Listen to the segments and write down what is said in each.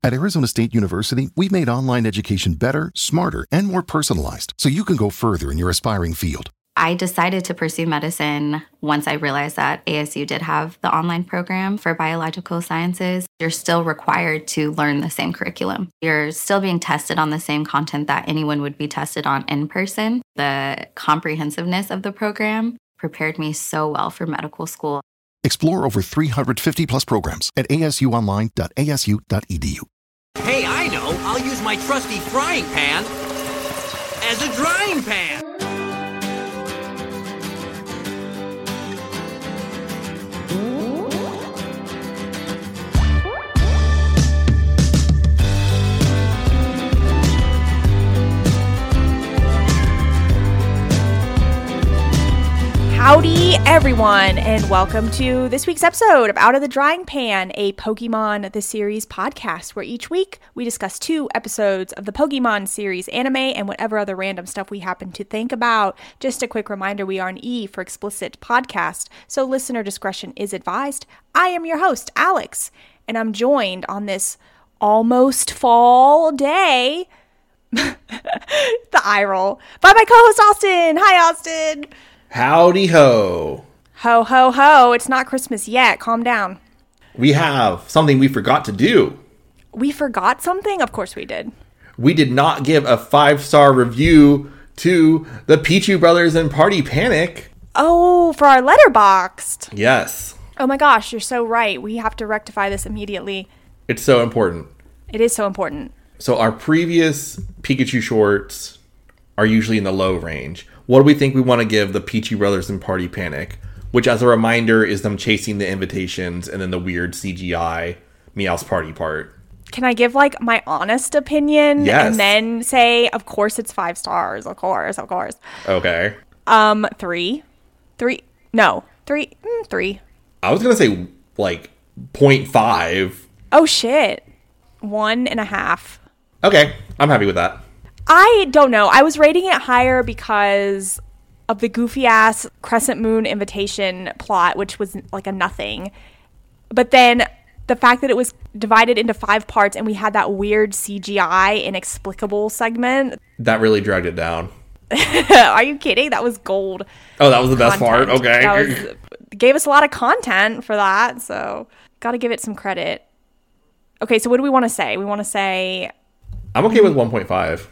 At Arizona State University, we've made online education better, smarter, and more personalized so you can go further in your aspiring field. I decided to pursue medicine once I realized that ASU did have the online program for biological sciences. You're still required to learn the same curriculum. You're still being tested on the same content that anyone would be tested on in person. The comprehensiveness of the program prepared me so well for medical school. Explore over 350 plus programs at asuonline.asu.edu. Hey, I know! I'll use my trusty frying pan as a drying pan! Howdy, everyone, and welcome to this week's episode of Out of the Drying Pan, a Pokemon The Series podcast, where each week we discuss 2 episodes of the Pokemon series anime and whatever other random stuff we happen to think about. Just a quick reminder, we are an E for explicit podcast, so listener discretion is advised. I am your host, Alex, and I'm joined on this almost fall day, the eye roll, by my co-host, Austin. Hi, Austin. Howdy ho. Ho, ho, ho. It's not Christmas yet. Calm down. We have something we forgot to do. We forgot something? Of course we did. We did not give a 5-star review to the Pichu Brothers and Party Panic. Oh, for our Letterboxd. Yes. Oh my gosh, you're so right. We have to rectify this immediately. It's so important. It is so important. So our previous Pikachu shorts are usually in the low range. What do we think we want to give the Pichu Brothers and Party Panic? Which, as a reminder, is them chasing the invitations and then the weird CGI Meow's party part. Can I give, like, my honest opinion? Yes. And then say, of course it's 5 stars. Of course. Okay. 3. 3. No. 3. 3. I was going to say, like, 0.5. Oh, shit. 1.5. Okay. I'm happy with that. I don't know. I was rating it higher because of the goofy-ass Crescent Moon invitation plot, which was like a nothing. But then the fact that it was divided into 5 parts and we had that weird CGI inexplicable segment. That really dragged it down. Are you kidding? That was gold. Oh, that was the best part? Okay. Gave us a lot of content for that, so gotta give it some credit. Okay, so what do we want to say? We want to say... I'm okay with 1.5.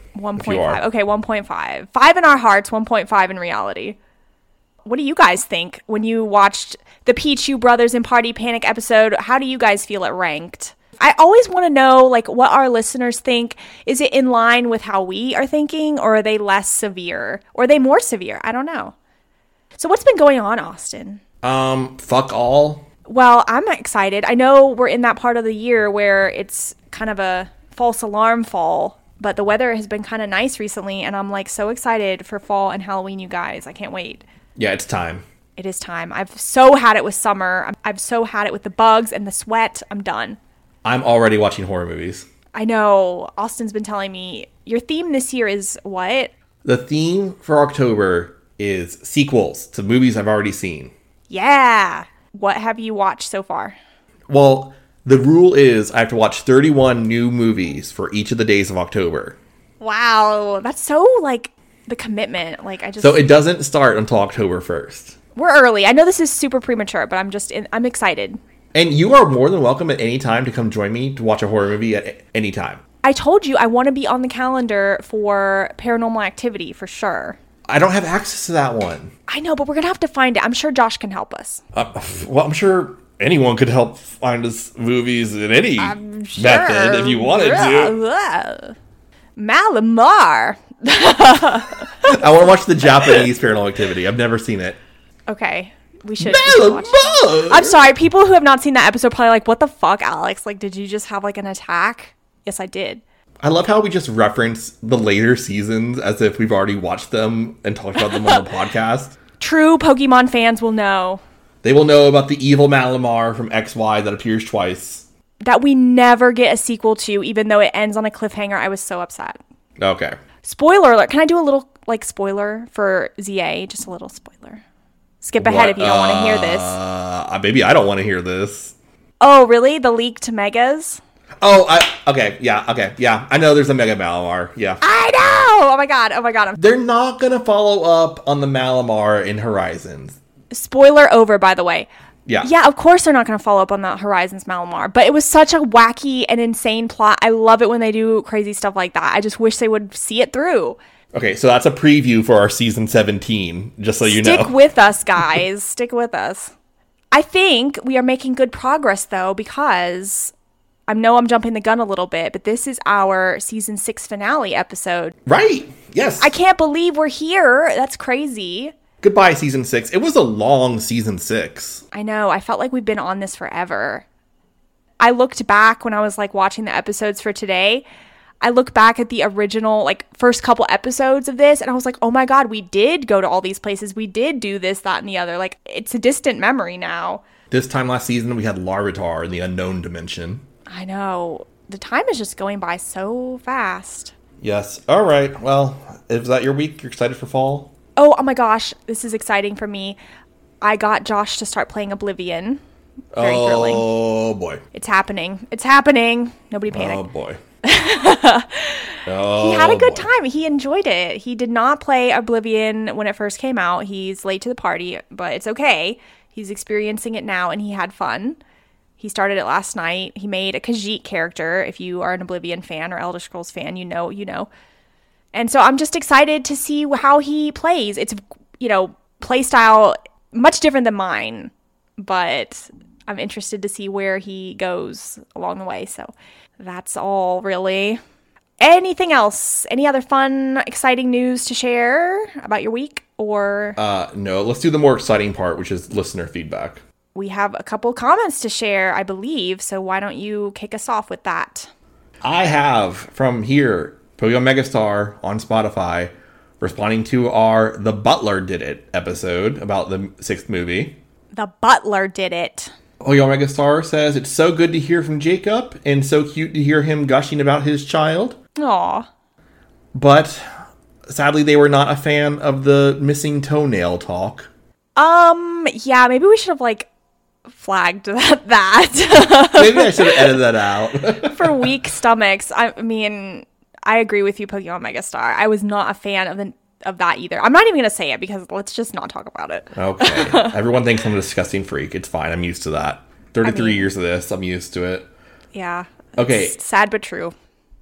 1.5. Okay, 1.5. 5 in our hearts, 1.5 in reality. What do you guys think when you watched the Pichu Brothers and Party Panic episode? How do you guys feel it ranked? I always want to know, like, what our listeners think. Is it in line with how we are thinking, or are they less severe? Or are they more severe? I don't know. So what's been going on, Austin? Fuck all. Well, I'm excited. I know we're in that part of the year where it's kind of a false alarm fall, but the weather has been kind of nice recently, and I'm like so excited for fall and Halloween, you guys. I can't wait. Yeah, it's time. It is time. I've so had it with summer. I've so had it with the bugs and the sweat. I'm done. I'm already watching horror movies. I know. Austin's been telling me. Your theme this year is what? The theme for October is sequels to movies I've already seen. Yeah. What have you watched so far? Well, the rule is I have to watch 31 new movies for each of the days of October. Wow. That's so, like, the commitment. Like, So it doesn't start until October 1st. We're early. I know this is super premature, but I'm excited. And you are more than welcome at any time to come join me to watch a horror movie at any time. I told you I want to be on the calendar for Paranormal Activity for sure. I don't have access to that one. I know, but we're going to have to find it. I'm sure Josh can help us. Well, I'm sure anyone could help find us movies in any method if you wanted to. Malamar. I want to watch the Japanese Paranormal Activity. I've never seen it. Okay. We should watch it. I'm sorry. People who have not seen that episode probably like, what the fuck, Alex? Like, did you just have like an attack? Yes, I did. I love how we just reference the later seasons as if we've already watched them and talked about them on the podcast. True Pokemon fans will know. They will know about the evil Malamar from XY that appears twice. That we never get a sequel to, even though it ends on a cliffhanger. I was so upset. Okay. Spoiler alert. Can I do a little, like, spoiler for ZA? Just a little spoiler. Skip ahead if you don't want to hear this. Maybe I don't want to hear this. Oh, really? The leaked megas? Okay, yeah. I know there's a Mega Malamar, yeah. I know! Oh my god. They're not gonna follow up on the Malamar in Horizons. Spoiler over, by the way. Yeah. Yeah, of course they're not going to follow up on the Horizons Malamar, but it was such a wacky and insane plot. I love it when they do crazy stuff like that. I just wish they would see it through. Okay, so that's a preview for our season 17, just so you know. Stick with us, guys. Stick with us. I think we are making good progress, though, because I know I'm jumping the gun a little bit, but this is our season 6 finale episode. Right. Yes. I can't believe we're here. That's crazy. Goodbye, season 6. It was a long season 6. I know. I felt like we've been on this forever. I looked back when I was like watching the episodes for today. I looked back at the original like first couple episodes of this and I was like, oh my God, we did go to all these places. We did do this, that, and the other. Like it's a distant memory now. This time last season, we had Larvitar in the unknown dimension. I know. The time is just going by so fast. Yes. All right. Well, is that your week? You're excited for fall? Oh my gosh, this is exciting for me. I got Josh to start playing Oblivion. Very thrilling. Oh, boy. It's happening. It's happening. Nobody panic. Oh, boy. He had a good time. He enjoyed it. He did not play Oblivion when it first came out. He's late to the party, but it's okay. He's experiencing it now, and he had fun. He started it last night. He made a Khajiit character. If you are an Oblivion fan or Elder Scrolls fan, you know. And so I'm just excited to see how he plays. It's, play style much different than mine, but I'm interested to see where he goes along the way. So that's all really. Anything else? Any other fun, exciting news to share about your week or? No, let's do the more exciting part, which is listener feedback. We have a couple comments to share, I believe. So why don't you kick us off with that? I have from here, Pokemon Megastar on Spotify, responding to our The Butler Did It episode about the 6th movie. The Butler Did It. Pokemon Megastar says, it's so good to hear from Jacob and so cute to hear him gushing about his child. Aw. But sadly, they were not a fan of the missing toenail talk. Yeah, maybe we should have, flagged that. Maybe I should have edited that out. For weak stomachs. I mean, I agree with you, Pokemon Megastar. I was not a fan of that either. I'm not even going to say it because let's just not talk about it. Okay. Everyone thinks I'm a disgusting freak. It's fine. I'm used to that. 33 years of this. I'm used to it. Yeah. Okay. It's sad but true.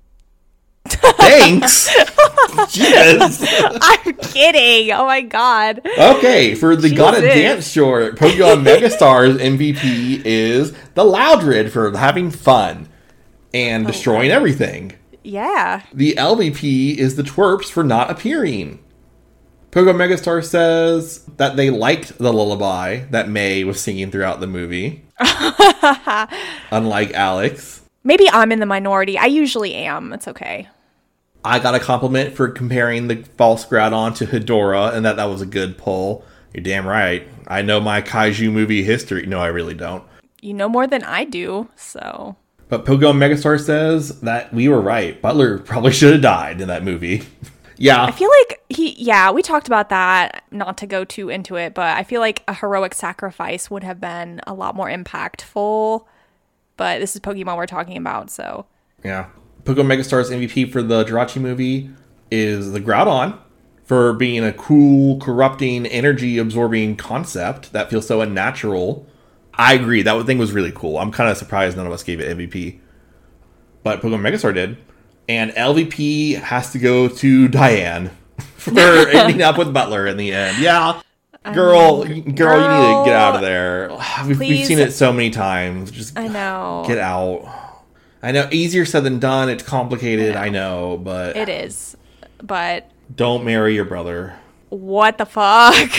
Thanks. Jesus. I'm kidding. Oh my God. Okay, for the Gotta Dance short, Pokemon Megastar's MVP is the Loudred for having fun and destroying everything. Yeah. The LVP is the Twerps for not appearing. Pokemon Megastar says that they liked the lullaby that May was singing throughout the movie. Unlike Alex. Maybe I'm in the minority. I usually am. It's okay. I got a compliment for comparing the false Groudon to Hedora, and that was a good pull. You're damn right. I know my Kaiju movie history. No, I really don't. You know more than I do, so. But Pokemon Megastar says that we were right. Butler probably should have died in that movie. Yeah. I feel like we talked about that, not to go too into it, but I feel like a heroic sacrifice would have been a lot more impactful. But this is Pokemon we're talking about, so. Yeah. Pokemon Megastar's MVP for the Jirachi movie is the Groudon for being a cool, corrupting, energy-absorbing concept that feels so unnatural. I agree. That thing was really cool. I'm kind of surprised none of us gave it MVP. But Pokemon Megastar did. And LVP has to go to Diane for ending up with Butler in the end. Yeah. Girl, you need to get out of there. We've seen it so many times. Just I know. Get out. I know, easier said than done. It's complicated, I know, but... It is, but... Don't marry your brother. What the fuck?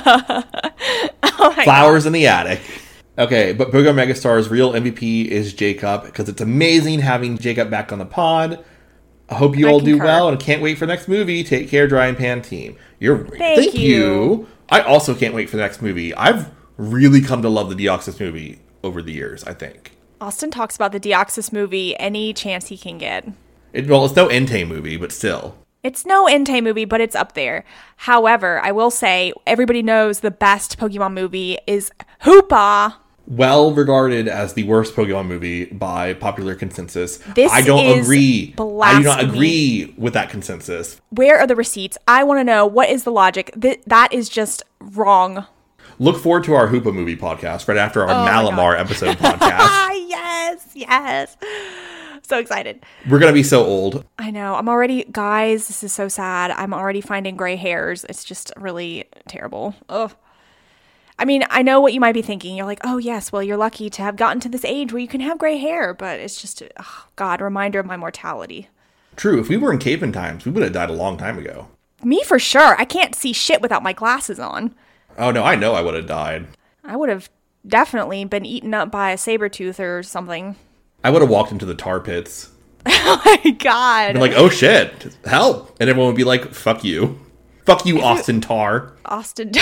Flowers in the attic. Okay, but Pokemon Megastar's real MVP is Jacob, because it's amazing having Jacob back on the pod. I hope you all do well, and can't wait for the next movie. Take care, Drying Pan team. Thank you. I also can't wait for the next movie. I've really come to love the Deoxys movie over the years, I think. Austin talks about the Deoxys movie any chance he can get. It's no Entei movie, but still. It's no Entei movie, but it's up there. However, I will say, everybody knows the best Pokemon movie is Hoopa. well regarded as the worst Pokemon movie by popular consensus. This I don't is agree. I do not blasphemy. agree with that consensus. Where are the receipts? I want to know, what is the logic? That is just wrong. Look forward to our Hoopa movie podcast right after our Oh my Malamar episode podcast. Yes. So excited. We're going to be so old. I know. I'm already, guys, this is so sad. I'm already finding gray hairs. It's just really terrible. Ugh. I mean, I know what you might be thinking. You're like, oh, yes, well, you're lucky to have gotten to this age where you can have gray hair. But it's just, oh, God, reminder of my mortality. True. If we were in caveman times, we would have died a long time ago. Me for sure. I can't see shit without my glasses on. Oh, no, I know I would have died. I would have definitely been eaten up by a saber tooth or something. I would have walked into the tar pits. Oh, my God. Been like, oh, shit, help. And everyone would be like, fuck you. Fuck you, Austin Tar. Austin.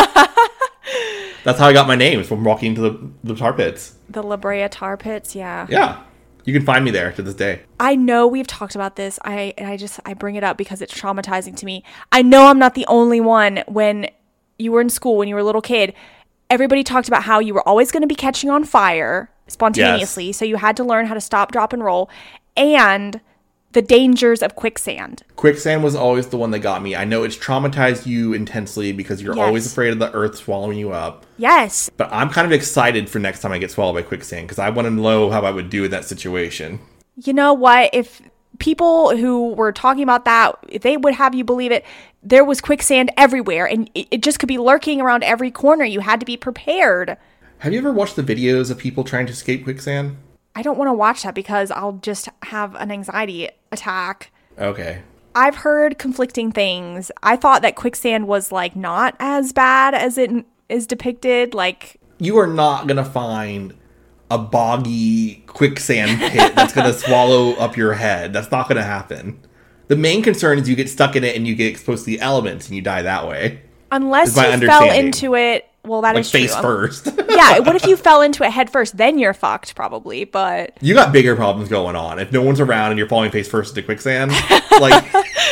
That's how I got my name, is from walking into the tar pits. The La Brea tar pits, yeah. Yeah. You can find me there to this day. I know we've talked about this. I bring it up because it's traumatizing to me. I know I'm not the only one. When you were in school, when you were a little kid, everybody talked about how you were always going to be catching on fire spontaneously. Yes. So you had to learn how to stop, drop, and roll. And the dangers of quicksand. Quicksand was always the one that got me. I know it's traumatized you intensely because you're always afraid of the earth swallowing you up. Yes. But I'm kind of excited for next time I get swallowed by quicksand because I want to know how I would do in that situation. You know what? If people who were talking about that, if they would have you believe it, there was quicksand everywhere and it just could be lurking around every corner. You had to be prepared. Have you ever watched the videos of people trying to escape quicksand? I don't want to watch that because I'll just have an anxiety attack. Okay. I've heard conflicting things. I thought that quicksand was like not as bad as it is depicted. Like, you are not going to find a boggy quicksand pit that's going to swallow up your head. That's not going to happen. The main concern is you get stuck in it and you get exposed to the elements and you die that way. Unless you fell into it. Well, that is true. Face first. Yeah, what if you fell into it head first? Then you're fucked, probably, but... You got bigger problems going on. If no one's around and you're falling face first into quicksand, like...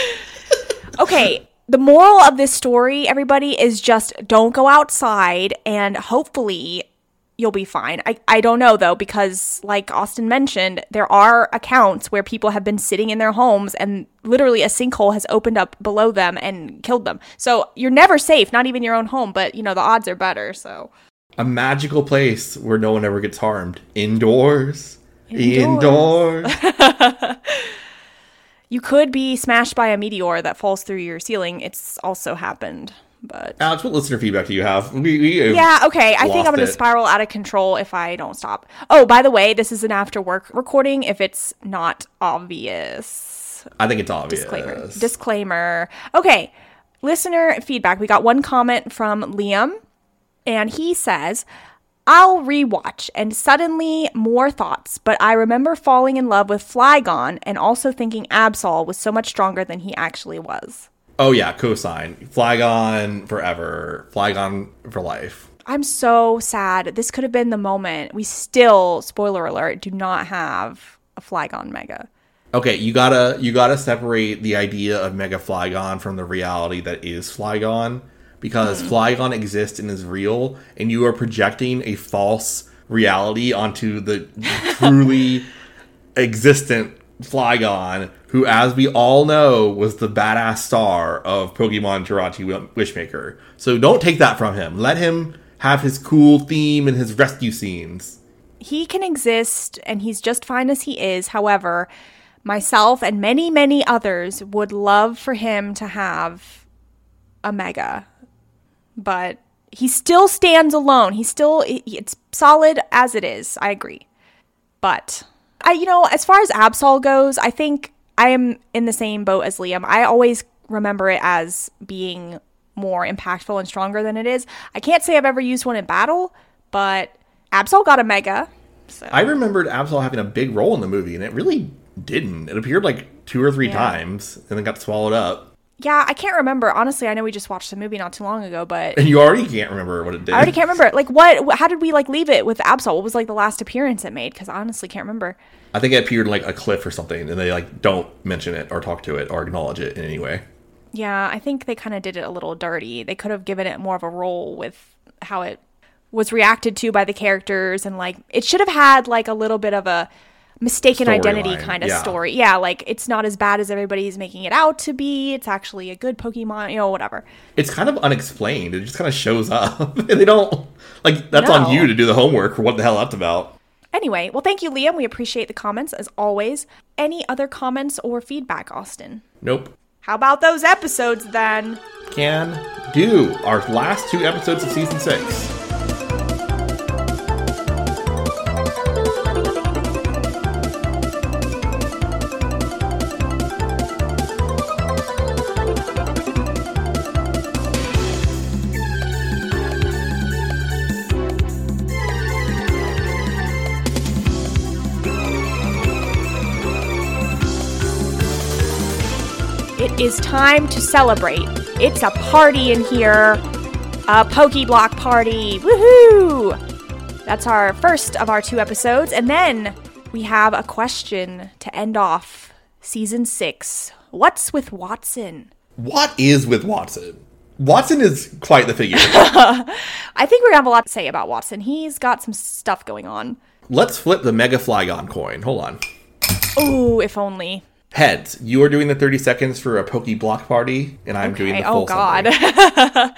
Okay, the moral of this story, everybody, is just don't go outside and hopefully you'll be fine. I don't know, though, because like Austin mentioned, there are accounts where people have been sitting in their homes and literally a sinkhole has opened up below them and killed them. So you're never safe, not even your own home, but, you know, the odds are better, so... A magical place where no one ever gets harmed. Indoors. You could be smashed by a meteor that falls through your ceiling. It's also happened. But Alex, what listener feedback do you have? Yeah, okay. I think I'm going to spiral out of control if I don't stop. Oh, by the way, this is an after work recording if it's not obvious. I think it's obvious. Disclaimer. Okay. Listener feedback. We got one comment from Liam, and he says, I'll rewatch and suddenly more thoughts, but I remember falling in love with Flygon and also thinking Absol was so much stronger than he actually was. Oh yeah, cosign. Flygon forever. Flygon for life. I'm so sad. This could have been the moment. We still, spoiler alert, do not have a Flygon Mega. Okay, you gotta separate the idea of Mega Flygon from the reality that is Flygon, because Flygon exists and is real, and you are projecting a false reality onto the truly existent Flygon, who, as we all know, was the badass star of Pokemon Jirachi Wishmaker. So don't take that from him. Let him have his cool theme and his rescue scenes. He can exist, and he's just fine as he is. However, myself and many, many others would love for him to have a Mega. But he still stands alone. It's solid as it is. I agree. But... as far as Absol goes, I think I am in the same boat as Liam. I always remember it as being more impactful and stronger than it is. I can't say I've ever used one in battle, but Absol got a Mega. So. I remembered Absol having a big role in the movie, and it really didn't. It appeared like 2 or 3 times, and then got swallowed up. Yeah, I can't remember. Honestly, I know we just watched the movie not too long ago, but... And you already can't remember what it did. I already can't remember. Like, how did we, leave it with Absol? What was, the last appearance it made? Because I honestly can't remember. I think it appeared, a cliff or something, and they, don't mention it or talk to it or acknowledge it in any way. Yeah, I think they kind of did it a little dirty. They could have given it more of a role with how it was reacted to by the characters, and like it should have had like a little bit of a mistaken identity kind of story. Yeah, like it's not as bad as everybody's making it out to be. It's actually a good Pokemon, whatever. It's kind of unexplained. It just kind of shows up. And they don't, like, that's on you to do the homework for what the hell that's about. Anyway, well, thank you, Liam. We appreciate the comments, as always. Any other comments or feedback, Austin? Nope. How about those episodes, then? Can do. Our last 2 episodes of Season 6. It is time to celebrate. It's a party in here. A Pokeblock party. Woohoo! That's our first of our 2 episodes. And then we have a question to end off Season 6. What's with Watson? What is with Watson? Watson is quite the figure. I think we're going to have a lot to say about Watson. He's got some stuff going on. Let's flip the Mega Flygon coin. Hold on. Ooh, if only. Heads, you are doing the 30 seconds for a Pokeblock party, and I'm doing the full God. summary.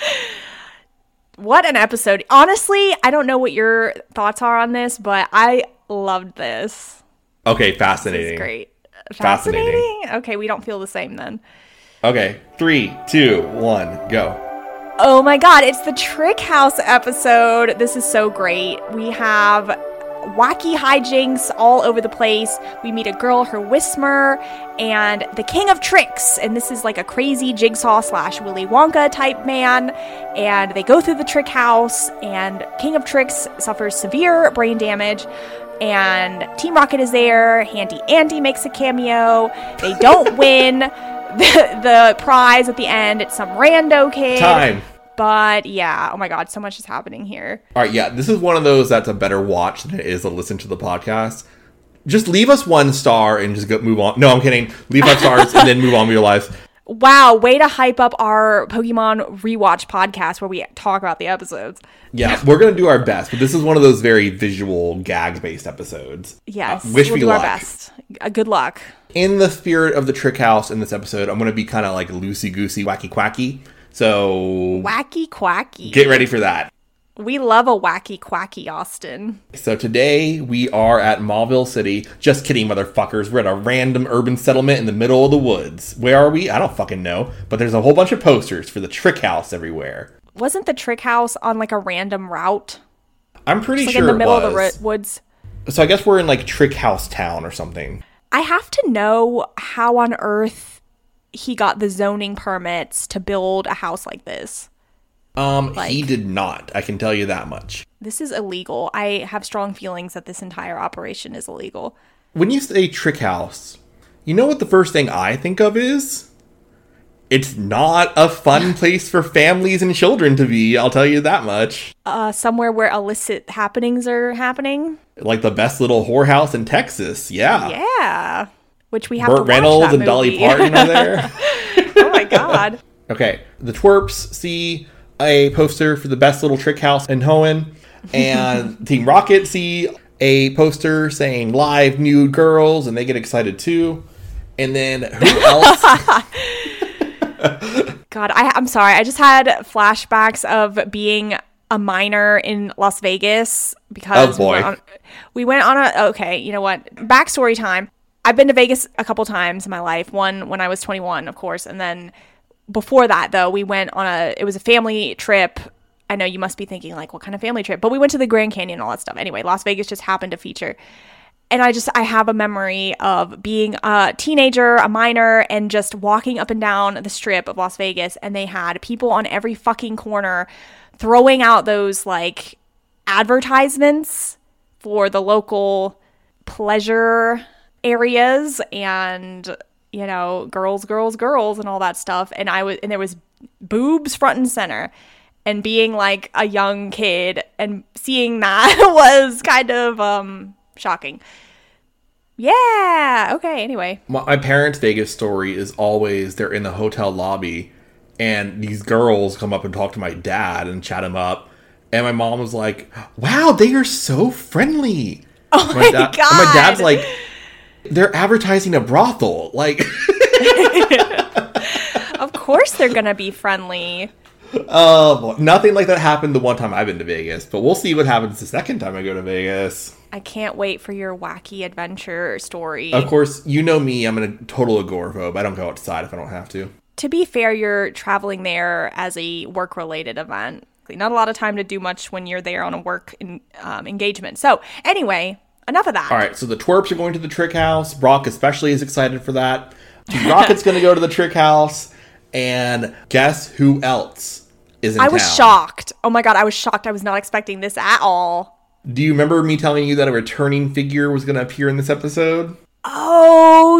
What an episode. Honestly, I don't know what your thoughts are on this, but I loved this. Okay, fascinating. This is great. Fascinating. Okay, we don't feel the same then. Okay, 3, 2, 1, go. Oh my God, it's the Trick House episode. This is so great. We have wacky hijinks all over the place. We meet a girl, her Whismur, and the King of Tricks. And this is like a crazy Jigsaw / Willy Wonka type man. And they go through the Trick House, and King of Tricks suffers severe brain damage. And Team Rocket is there. Handy Andy makes a cameo. They don't win the prize at the end. It's some rando kid. Time. But yeah, oh my God, so much is happening here. All right, yeah, this is one of those that's a better watch than it is a listen to the podcast. Just leave us 1 star and just move on. No, I'm kidding. Leave 5 stars and then move on with your lives. Wow, way to hype up our Pokemon rewatch podcast where we talk about the episodes. Yeah, we're going to do our best, but this is one of those very visual, gag-based episodes. Yes, wish we'll me do luck. Our best. Good luck. In the spirit of the Trick House in this episode, I'm going to be kind of like loosey-goosey, wacky-quacky. So, wacky quacky. Get ready for that. We love a wacky quacky, Austin. So today we are at Mauville City. Just kidding, motherfuckers. We're at a random urban settlement in the middle of the woods. Where are we? I don't fucking know. But there's a whole bunch of posters for the Trick House everywhere. Wasn't the Trick House on like a random route? I'm pretty sure it was. Like in the middle of the woods. So I guess we're in like Trick House Town or something. I have to know how on earth he got the zoning permits to build a house like this. He did not. I can tell you that much. This is illegal. I have strong feelings that this entire operation is illegal. When you say Trick House, you know what the first thing I think of is? It's not a fun place for families and children to be, I'll tell you that much. Somewhere where illicit happenings are happening? Like the best little whorehouse in Texas, yeah. Yeah. Which we have Burt to watch Reynolds that and Dolly movie. Parton are there. Oh my God. Okay, the twerps see a poster for the best little trick house in Hoenn, and Team Rocket see a poster saying live nude girls, and they get excited too. And then who else? God, I'm sorry. I just had flashbacks of being a minor in Las Vegas because we went on a okay, you know what? Backstory time. I've been to Vegas a couple times in my life. One when I was 21, of course, and then before that, though, we went on it was a family trip. I know you must be thinking, like, what kind of family trip? But we went to the Grand Canyon and all that stuff. Anyway, Las Vegas just happened to feature. And I have a memory of being a teenager, a minor, and just walking up and down the strip of Las Vegas. And they had people on every fucking corner throwing out those, like, advertisements for the local pleasure areas and, you know, girls and all that stuff. And there was boobs front and center. And being like a young kid and seeing that was kind of shocking. Yeah. Okay. Anyway. My parents' Vegas story is always they're in the hotel lobby and these girls come up and talk to my dad and chat him up. And my mom was like, wow, they are so friendly. Oh my God. And my dad's like, they're advertising a brothel. Like, of course they're going to be friendly. Nothing like that happened the one time I've been to Vegas. But we'll see what happens the second time I go to Vegas. I can't wait for your wacky adventure story. Of course, you know me. I'm a total agoraphobe. I don't go outside if I don't have to. To be fair, you're traveling there as a work-related event. Not a lot of time to do much when you're there on a work engagement. So anyway, enough of that. All right, so the twerps are going to the trick house. Brock especially is excited for that. Team Rocket's going to go to the trick house. And guess who else is in town? I was shocked. Oh my God, I was shocked. I was not expecting this at all. Do you remember me telling you that a returning figure was going to appear in this episode? Oh,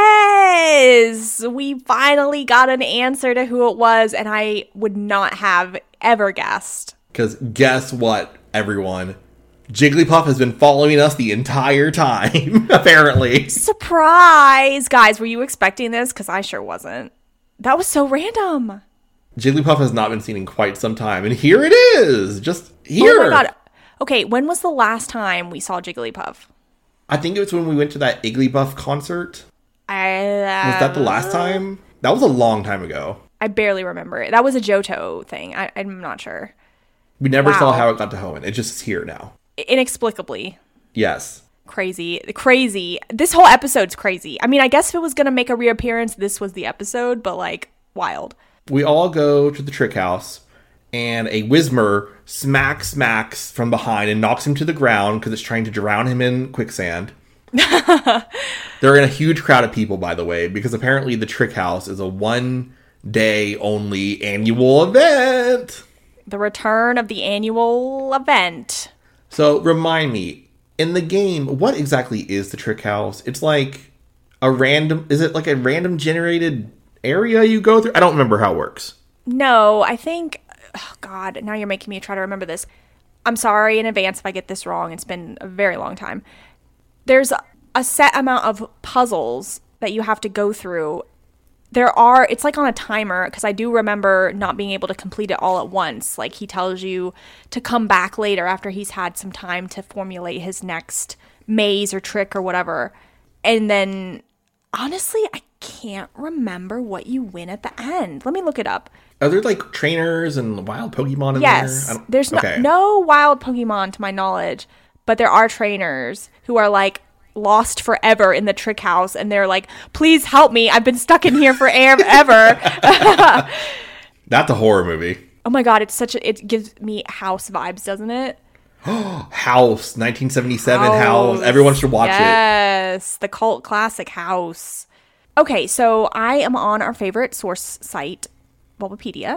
yes! We finally got an answer to who it was, and I would not have ever guessed. Because guess what, everyone? Jigglypuff has been following us the entire time, apparently. Surprise! Guys, were you expecting this? Because I sure wasn't. That was so random. Jigglypuff has not been seen in quite some time, and here it is! Just here! Oh my God. Okay, when was the last time we saw Jigglypuff? I think it was when we went to that Igglybuff concert. Was that the last time? That was a long time ago. I barely remember it. That was a Johto thing. I'm not sure. We never saw how it got to Hoenn. It just is here now. Inexplicably. Yes. Crazy. This whole episode's crazy. I mean, I guess if it was going to make a reappearance, this was the episode, but like, wild. We all go to the trick house, and a Whismur smacks from behind and knocks him to the ground because it's trying to drown him in quicksand. They're in a huge crowd of people, by the way, because apparently the trick house is a 1 day only annual event. The return of the annual event. So remind me, in the game, what exactly is the trick house? It's like is it like a random generated area you go through? I don't remember how it works. No, I think, oh God, now you're making me try to remember this. I'm sorry in advance if I get this wrong. It's been a very long time. There's a set amount of puzzles that you have to go through. It's like on a timer, because I do remember not being able to complete it all at once. Like, he tells you to come back later after he's had some time to formulate his next maze or trick or whatever. And then, honestly, I can't remember what you win at the end. Let me look it up. Are there like trainers and wild Pokemon in there? Yes. There's no wild Pokemon to my knowledge, but there are trainers who are like lost forever in the trick house, and they're like, please help me. I've been stuck in here forever. That's a horror movie. Oh my God. It gives me House vibes, doesn't it? House, 1977 House. Everyone should watch it. Yes. The cult classic House. Okay, so I am on our favorite source site, Bulbapedia.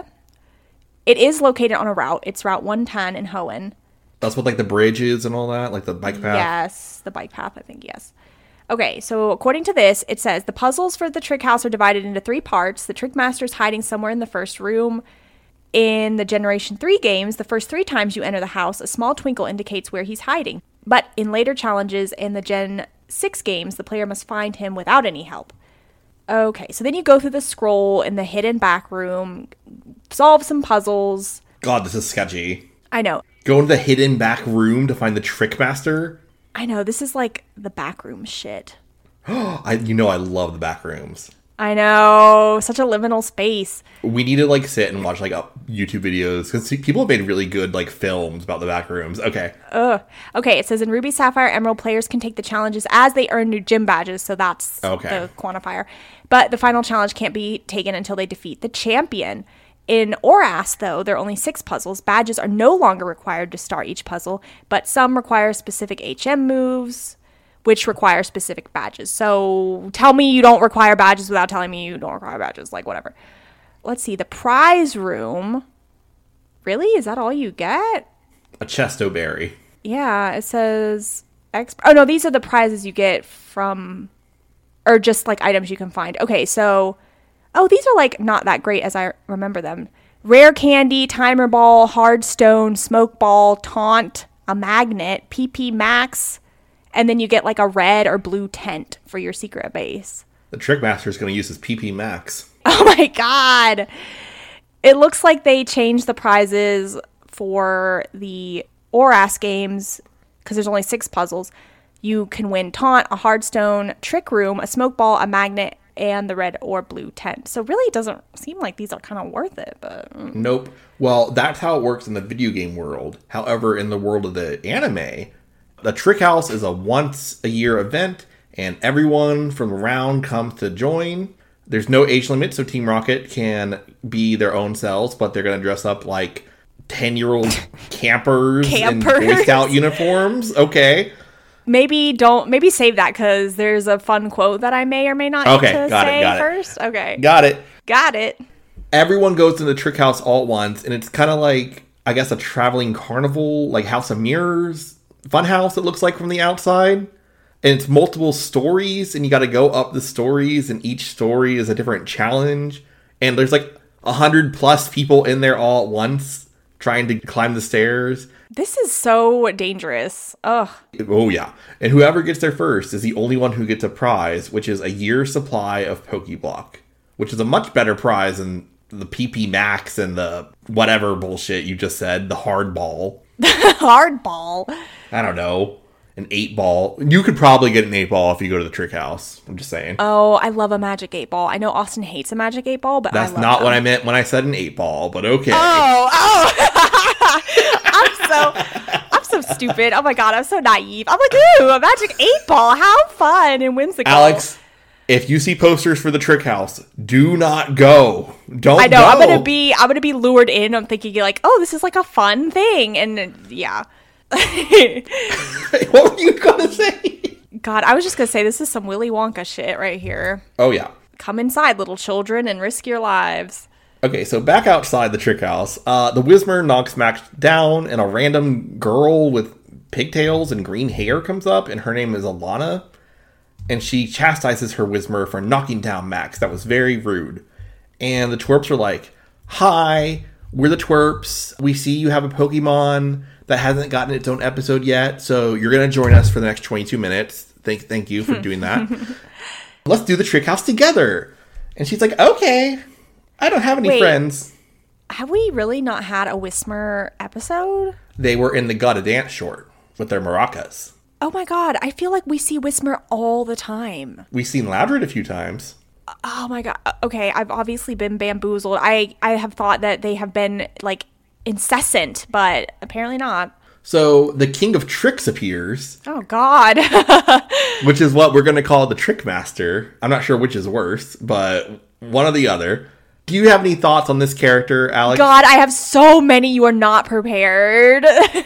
It is located on a route. It's Route 110 in Hoenn. That's what like the bridge is and all that? Like the bike path? Yes, the bike path, I think, yes. Okay, so according to this, it says, the puzzles for the trick house are divided into 3 parts. The trick master is hiding somewhere in the first room. In the Generation 3 games, the first 3 times you enter the house, a small twinkle indicates where he's hiding. But in later challenges in the Gen 6 games, the player must find him without any help. Okay, so then you go through the scroll in the hidden back room, solve some puzzles. God, this is sketchy. I know. Go into the hidden back room to find the trick master. I know, this is like the back room shit. I love the back rooms. I know, such a liminal space. We need to like sit and watch like YouTube videos because people have made really good like films about the back rooms. Okay. Okay, it says in Ruby, Sapphire, Emerald, players can take the challenges as they earn new gym badges, so that's the quantifier. But the final challenge can't be taken until they defeat the champion. In Oras, though, there are only 6 puzzles. Badges are no longer required to start each puzzle, but some require specific HM moves, which require specific badges. So tell me you don't require badges without telling me you don't require badges. Like, whatever. Let's see. The prize room. Really? Is that all you get? A Chesto Berry. Yeah, it says... Oh, no, these are the prizes you get from... Or just, like, items you can find. Okay, so... Oh, these are, like, not that great as I remember them. Rare candy, timer ball, hard stone, smoke ball, taunt, a magnet, PP max... And then you get like a red or blue tent for your secret base. The Trick Master is going to use his PP Max. Oh my God. It looks like they changed the prizes for the ORAS games, because there's only 6 puzzles, you can win Taunt, a Hardstone, Trick Room, a Smoke Ball, a Magnet, and the red or blue tent. So really it doesn't seem like these are kind of worth it, but... Nope. Well, that's how it works in the video game world. However, in the world of the anime, the Trick House is a once-a-year event, and everyone from around comes to join. There's no age limit, so Team Rocket can be their own selves, but they're going to dress up like 10-year-old campers in Boy Scout uniforms. Okay. Maybe save that, because there's a fun quote that I may or may not need to say first. Okay. Got it. Everyone goes to the Trick House all at once, and it's kind of like, I guess, a traveling carnival, like House of Mirrors, Funhouse, it looks like from the outside. And it's multiple stories, and you got to go up the stories, and each story is a different challenge. And there's like 100+ people in there all at once trying to climb the stairs. This is so dangerous. Ugh. Oh, yeah. And whoever gets there first is the only one who gets a prize, which is a year's supply of Pokeblock, which is a much better prize than the PP Max and the whatever bullshit you just said, the hardball. Hardball? I don't know. An 8-ball. You could probably get an 8-ball if you go to the Trick House. I'm just saying. Oh, I love a Magic 8-ball. I know Austin hates a Magic 8-ball, but that's not what I meant when I said an 8-ball, but okay. I'm so stupid. Oh my god, I'm so naive. I'm like, ooh, a Magic 8-ball. How fun and whimsical. Alex, if you see posters for the Trick House, do not go. Don't I know, go. I'm gonna be lured in. I'm thinking like, oh, this is like a fun thing, and yeah. What were you gonna say? God, I was just gonna say this is some Willy Wonka shit right here. Oh yeah. Come inside, little children, and risk your lives. Okay, so back outside the Trick House, the Whismur knocks Max down, and a random girl with pigtails and green hair comes up, and her name is Alana, and she chastises her Whismur for knocking down Max. That was very rude. And the twerps are like, "Hi, we're the twerps. We see you have a Pokemon that hasn't gotten its own episode yet, so you're going to join us for the next 22 minutes. Thank you for doing that. Let's do the Trick House together." And she's like, "Okay. I don't have any friends." Have we really not had a Whismur episode? They were in the Gotta Dance short with their maracas. Oh my god, I feel like we see Whismur all the time. We've seen Loudred a few times. Oh my god. Okay, I've obviously been bamboozled. I have thought that they have been, like, incessant, but apparently not. So the King of Tricks appears. Oh god. Which is what we're going to call the Trick Master. I'm not sure which is worse, but one or the other. Do you have any thoughts on this character, Alex? God, I have so many. You are not prepared.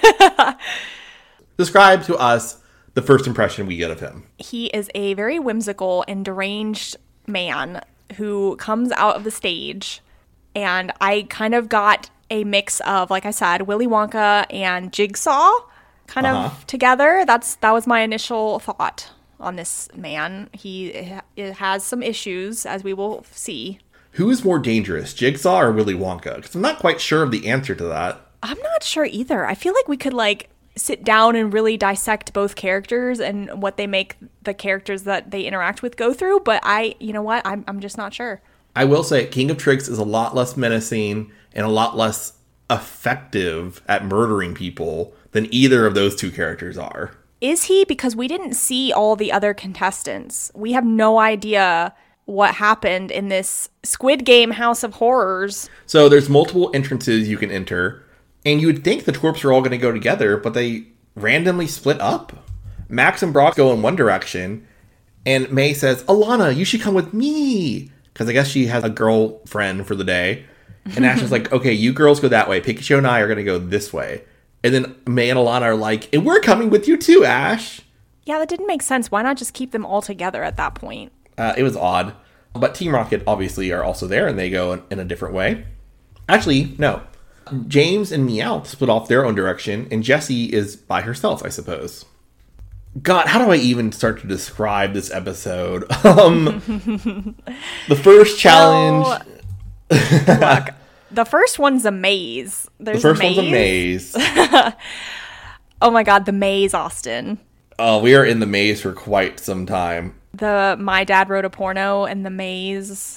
Describe to us the first impression we get of him. He is a very whimsical and deranged man who comes out of the stage, and I kind of got a mix of, like I said, Willy Wonka and Jigsaw kind of together. That was my initial thought on this man. He has some issues, as we will see. Who is more dangerous, Jigsaw or Willy Wonka? Because I'm not quite sure of the answer to that. I'm not sure either. I feel like we could, like, sit down and really dissect both characters and what they make the characters that they interact with go through, but you know what? I'm just not sure. I will say King of Tricks is a lot less menacing and a lot less effective at murdering people than either of those two characters are. Is he? Because we didn't see all the other contestants. We have no idea what happened in this Squid Game House of Horrors. So there's multiple entrances you can enter, and you would think the twerps are all going to go together, but they randomly split up. Max and Brock go in one direction, and May says, "Alana, you should come with me," because I guess she has a girlfriend for the day. And Ash is like, "Okay, you girls go that way. Pikachu and I are going to go this way." And then May and Alana are like, "And we're coming with you too, Ash." Yeah, that didn't make sense. Why not just keep them all together at that point? It was odd. But Team Rocket obviously are also there, and they go in a different way. Actually, no. James and Meowth split off their own direction, and Jessie is by herself, I suppose. God, how do I even start to describe this episode? The first challenge... Look, the first one's a maze. One's a maze. Oh my god, the maze, Austin. Oh, we are in the maze for quite some time. The My Dad Wrote a Porno and the maze.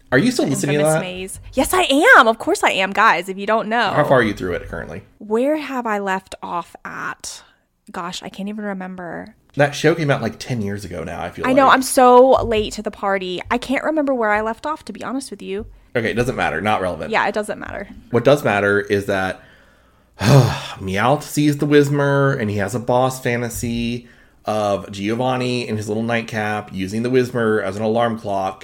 Are you still listening to that? Maze. Yes, I am. Of course I am, guys, if you don't know. How far are you through it currently? Where have I left off at? Gosh, I can't even remember. That show came out like 10 years ago now, I feel like. I know, I'm so late to the party. I can't remember where I left off, to be honest with you. Okay, it doesn't matter. Not relevant. Yeah, it doesn't matter. What does matter is that Meowth sees the Whismer, and he has a boss fantasy of Giovanni in his little nightcap using the Whismer as an alarm clock.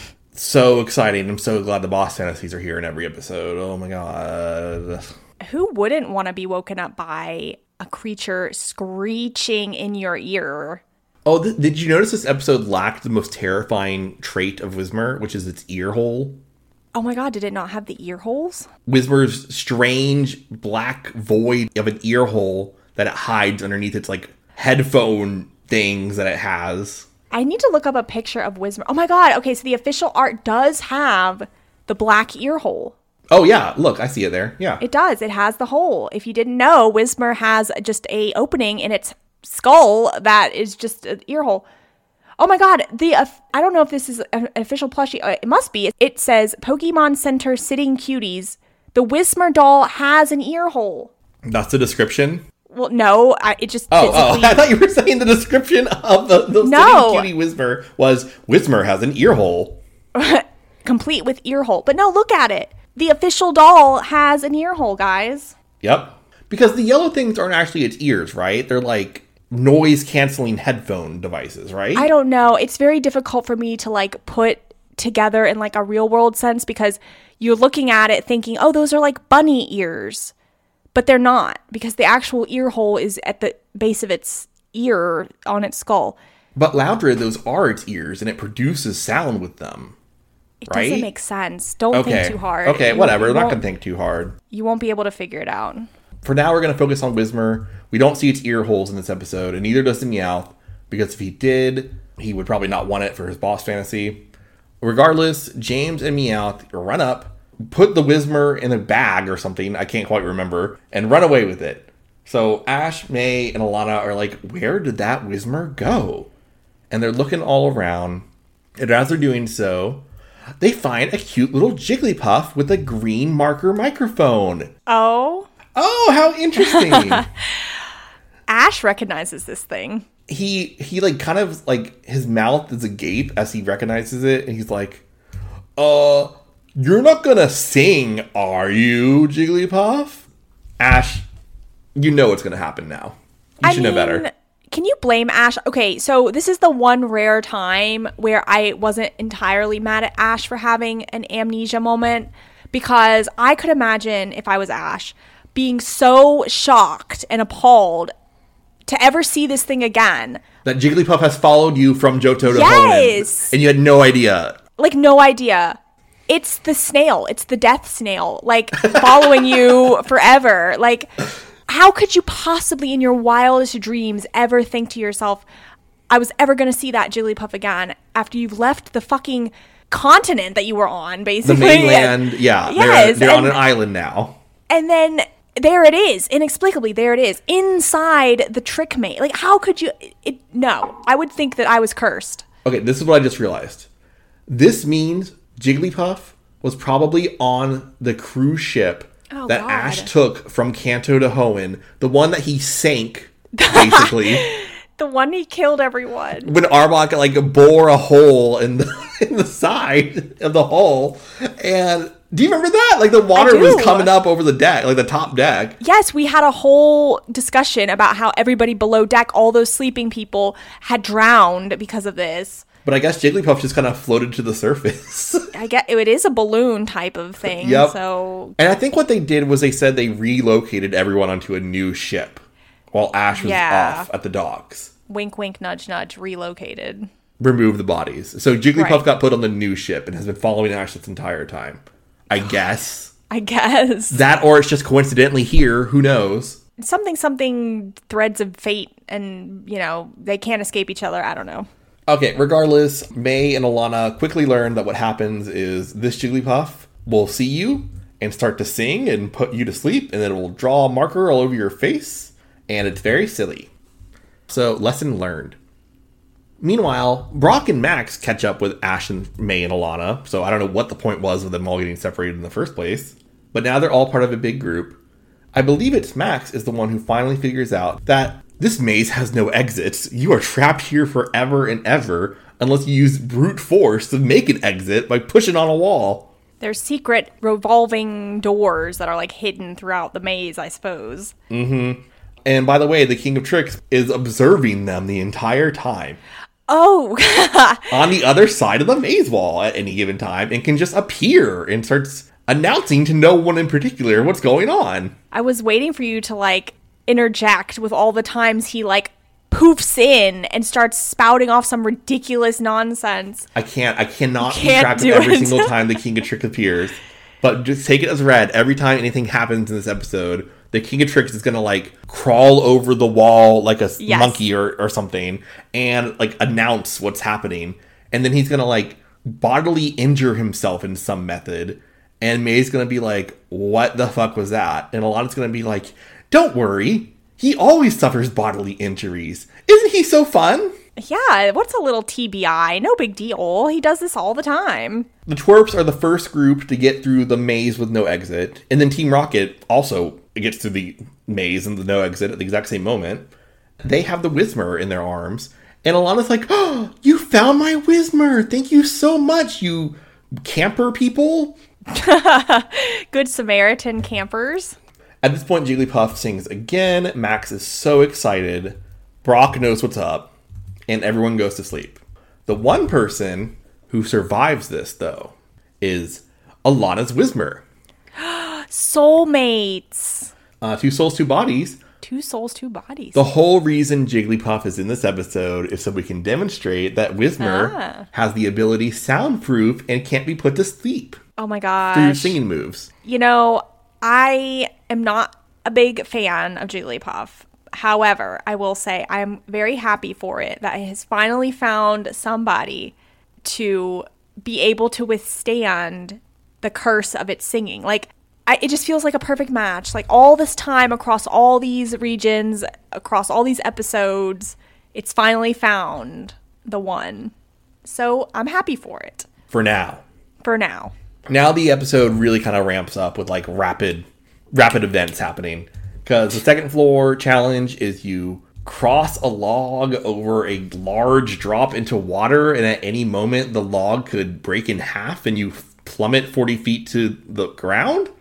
So exciting. I'm so glad the boss fantasies are here in every episode. Oh my god. Who wouldn't want to be woken up by a creature screeching in your ear? Oh, did you notice this episode lacked the most terrifying trait of Whismer, which is its ear hole? Oh my god, did it not have the ear holes? Whismer's strange black void of an ear hole that it hides underneath its like headphone things that it has. I need to look up a picture of Whismer. Oh my god, okay, so the official art does have the black ear hole. Oh yeah, look, I see it there. Yeah. It does. It has the hole. If you didn't know, Whismer has just a opening in its skull that is just an ear hole. Oh my god, I don't know if this is an official plushie. It must be. It says, Pokemon Center Sitting Cuties. The Whismer doll has an ear hole. That's the description? Well, no, it just physically... I thought you were saying the description of the Sitting Cutie Whismer was, Whismer has an ear hole. Complete with ear hole. But no, look at it. The official doll has an ear hole, guys. Yep. Because the yellow things aren't actually its ears, right? They're like noise-canceling headphone devices, right? I don't know. It's very difficult for me to like put together in like a real-world sense because you're looking at it thinking, oh, those are like bunny ears. But they're not, because the actual ear hole is at the base of its ear on its skull. But Loudred, those are its ears, and it produces sound with them. It doesn't make sense. Don't think too hard. Okay, whatever. I'm not going to think too hard. You won't be able to figure it out. For now, we're going to focus on Whismer. We don't see its ear holes in this episode, and neither does the Meowth, because if he did, he would probably not want it for his boss fantasy. Regardless, James and Meowth run up, put the Whismer in a bag or something, I can't quite remember, and run away with it. So Ash, May, and Alana are like, where did that Whismer go? And they're looking all around, and as they're doing so, they find a cute little Jigglypuff with a green marker microphone. Oh, how interesting. Ash recognizes this thing. He like kind of like his mouth is agape as he recognizes it, and he's like, you're not gonna sing, are you, Jigglypuff? Ash, you know what's gonna happen now. You should know better. Can you blame Ash? Okay, so this is the one rare time where I wasn't entirely mad at Ash for having an amnesia moment, because I could imagine if I was Ash being so shocked and appalled to ever see this thing again. That Jigglypuff has followed you from Johto to Hoenn, and you had no idea. Like, no idea. It's the snail. It's the death snail. Like, following you forever. Like, how could you possibly, in your wildest dreams, ever think to yourself, I was ever going to see that Jigglypuff again after you've left the fucking continent that you were on, basically? The mainland, yeah. Yes, they're on an island now. And then there it is. Inexplicably, there it is. Inside the trick mate. Like, how could you... No. I would think that I was cursed. Okay, this is what I just realized. This means Jigglypuff was probably on the cruise ship that God. Ash took from Kanto to Hoenn, the one that he sank, basically. The one he killed everyone. When Arbok like bore a hole in the side of the hull, and do you remember that? Like the water was coming up over the deck, like the top deck. Yes, we had a whole discussion about how everybody below deck, all those sleeping people, had drowned because of this. But I guess Jigglypuff just kind of floated to the surface. I get it is a balloon type of thing. Yep. So, and I think what they did was they said they relocated everyone onto a new ship while Ash was off at the docks. Wink, wink, nudge, nudge. Relocated. Remove the bodies. So Jigglypuff got put on the new ship and has been following Ash this entire time. I guess. That, or it's just coincidentally here. Who knows? Something threads of fate, and they can't escape each other. I don't know. Okay, regardless, May and Alana quickly learn that what happens is this Jigglypuff will see you and start to sing and put you to sleep, and then it will draw a marker all over your face, and it's very silly. So, lesson learned. Meanwhile, Brock and Max catch up with Ash and May and Alana, so I don't know what the point was of them all getting separated in the first place. But now they're all part of a big group. I believe it's Max is the one who finally figures out that this maze has no exits. You are trapped here forever and ever unless you use brute force to make an exit by pushing on a wall. There's secret revolving doors that are like hidden throughout the maze, I suppose. Mm-hmm. And by the way, the King of Tricks is observing them the entire time. Oh! On the other side of the maze wall at any given time and can just appear and starts announcing to no one in particular what's going on. I was waiting for you to like interject with all the times he like poofs in and starts spouting off some ridiculous nonsense. I cannot keep can't track of do every it. single time the King of Tricks appears. But just take it as read. Every time anything happens in this episode, the King of Tricks is going to like crawl over the wall like a Yes. monkey or something and like announce what's happening. And then he's going to like bodily injure himself in some method. And May's going to be like, what the fuck was that? And Alana's going to be like, don't worry. He always suffers bodily injuries. Isn't he so fun? Yeah, what's a little TBI? No big deal. He does this all the time. The twerps are the first group to get through the maze with no exit. And then Team Rocket also gets through the maze and the no exit at the exact same moment. They have the Whismer in their arms. And Alana's like, oh, you found my Whismer. Thank you so much, you camper people. Good Samaritan campers. At this point, Jigglypuff sings again. Max is so excited. Brock knows what's up. And everyone goes to sleep. The one person who survives this, though, is Alana's Whismer. Soulmates. 2 souls, 2 bodies. 2 souls, 2 bodies. The whole reason Jigglypuff is in this episode is so we can demonstrate that Whismer has the ability soundproof and can't be put to sleep Oh my gosh. through singing moves. You know, I am not a big fan of Jigglypuff. However, I will say I'm very happy for it that it has finally found somebody to be able to withstand the curse of its singing. Like, it just feels like a perfect match. Like, all this time across all these regions, across all these episodes, it's finally found the one. So I'm happy for it. For now. For now. Now the episode really kind of ramps up with like rapid events happening. Because the second floor challenge is you cross a log over a large drop into water, and at any moment the log could break in half and you plummet 40 feet to the ground.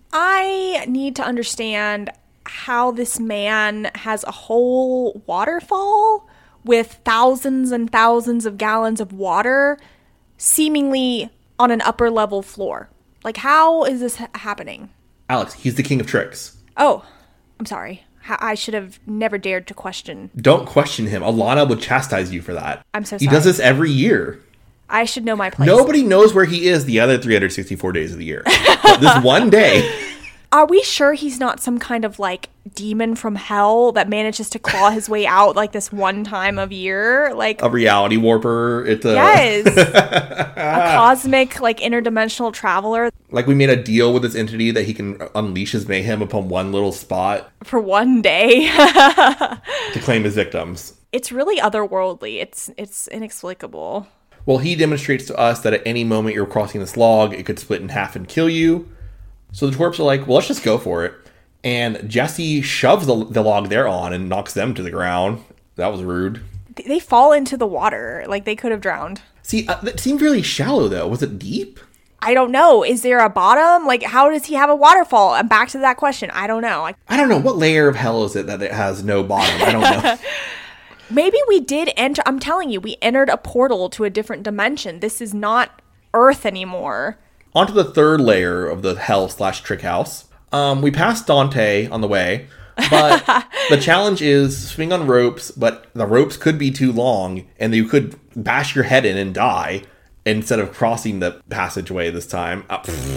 I need to understand how this man has a whole waterfall with thousands and thousands of gallons of water seemingly on an upper level floor. Like, how is this happening? Alex, he's the King of Tricks. Oh, I'm sorry. I should have never dared to question. Don't question him. Alana would chastise you for that. I'm so He sorry. does this every year. I should know my place. Nobody knows where he is the other 364 days of the year. But this one day... Are we sure he's not some kind of, like, demon from hell that manages to claw his way out, like, this one time of year? Like, A reality warper. It's a... yes. A cosmic, like, interdimensional traveler Like we made a deal with this entity that he can unleash his mayhem upon one little spot for one day. to claim his victims. It's really otherworldly. It's inexplicable. Well, he demonstrates to us that at any moment you're crossing this log, it could split in half and kill you. So the twerps are like, well, let's just go for it. And Jesse shoves the log they're on and knocks them to the ground. That was rude. They fall into the water. Like, they could have drowned. See, that seemed really shallow, though. Was it deep? I don't know. Is there a bottom? Like, how does he have a waterfall? And back to that question. I don't know. I don't know. What layer of hell is it that it has no bottom? I don't know. Maybe we did enter. I'm telling you, we entered a portal to a different dimension. This is not Earth anymore. On to the third layer of the hell/trick house. We passed Dante on the way, but the challenge is swing on ropes, but the ropes could be too long, and you could bash your head in and die instead of crossing the passageway this time.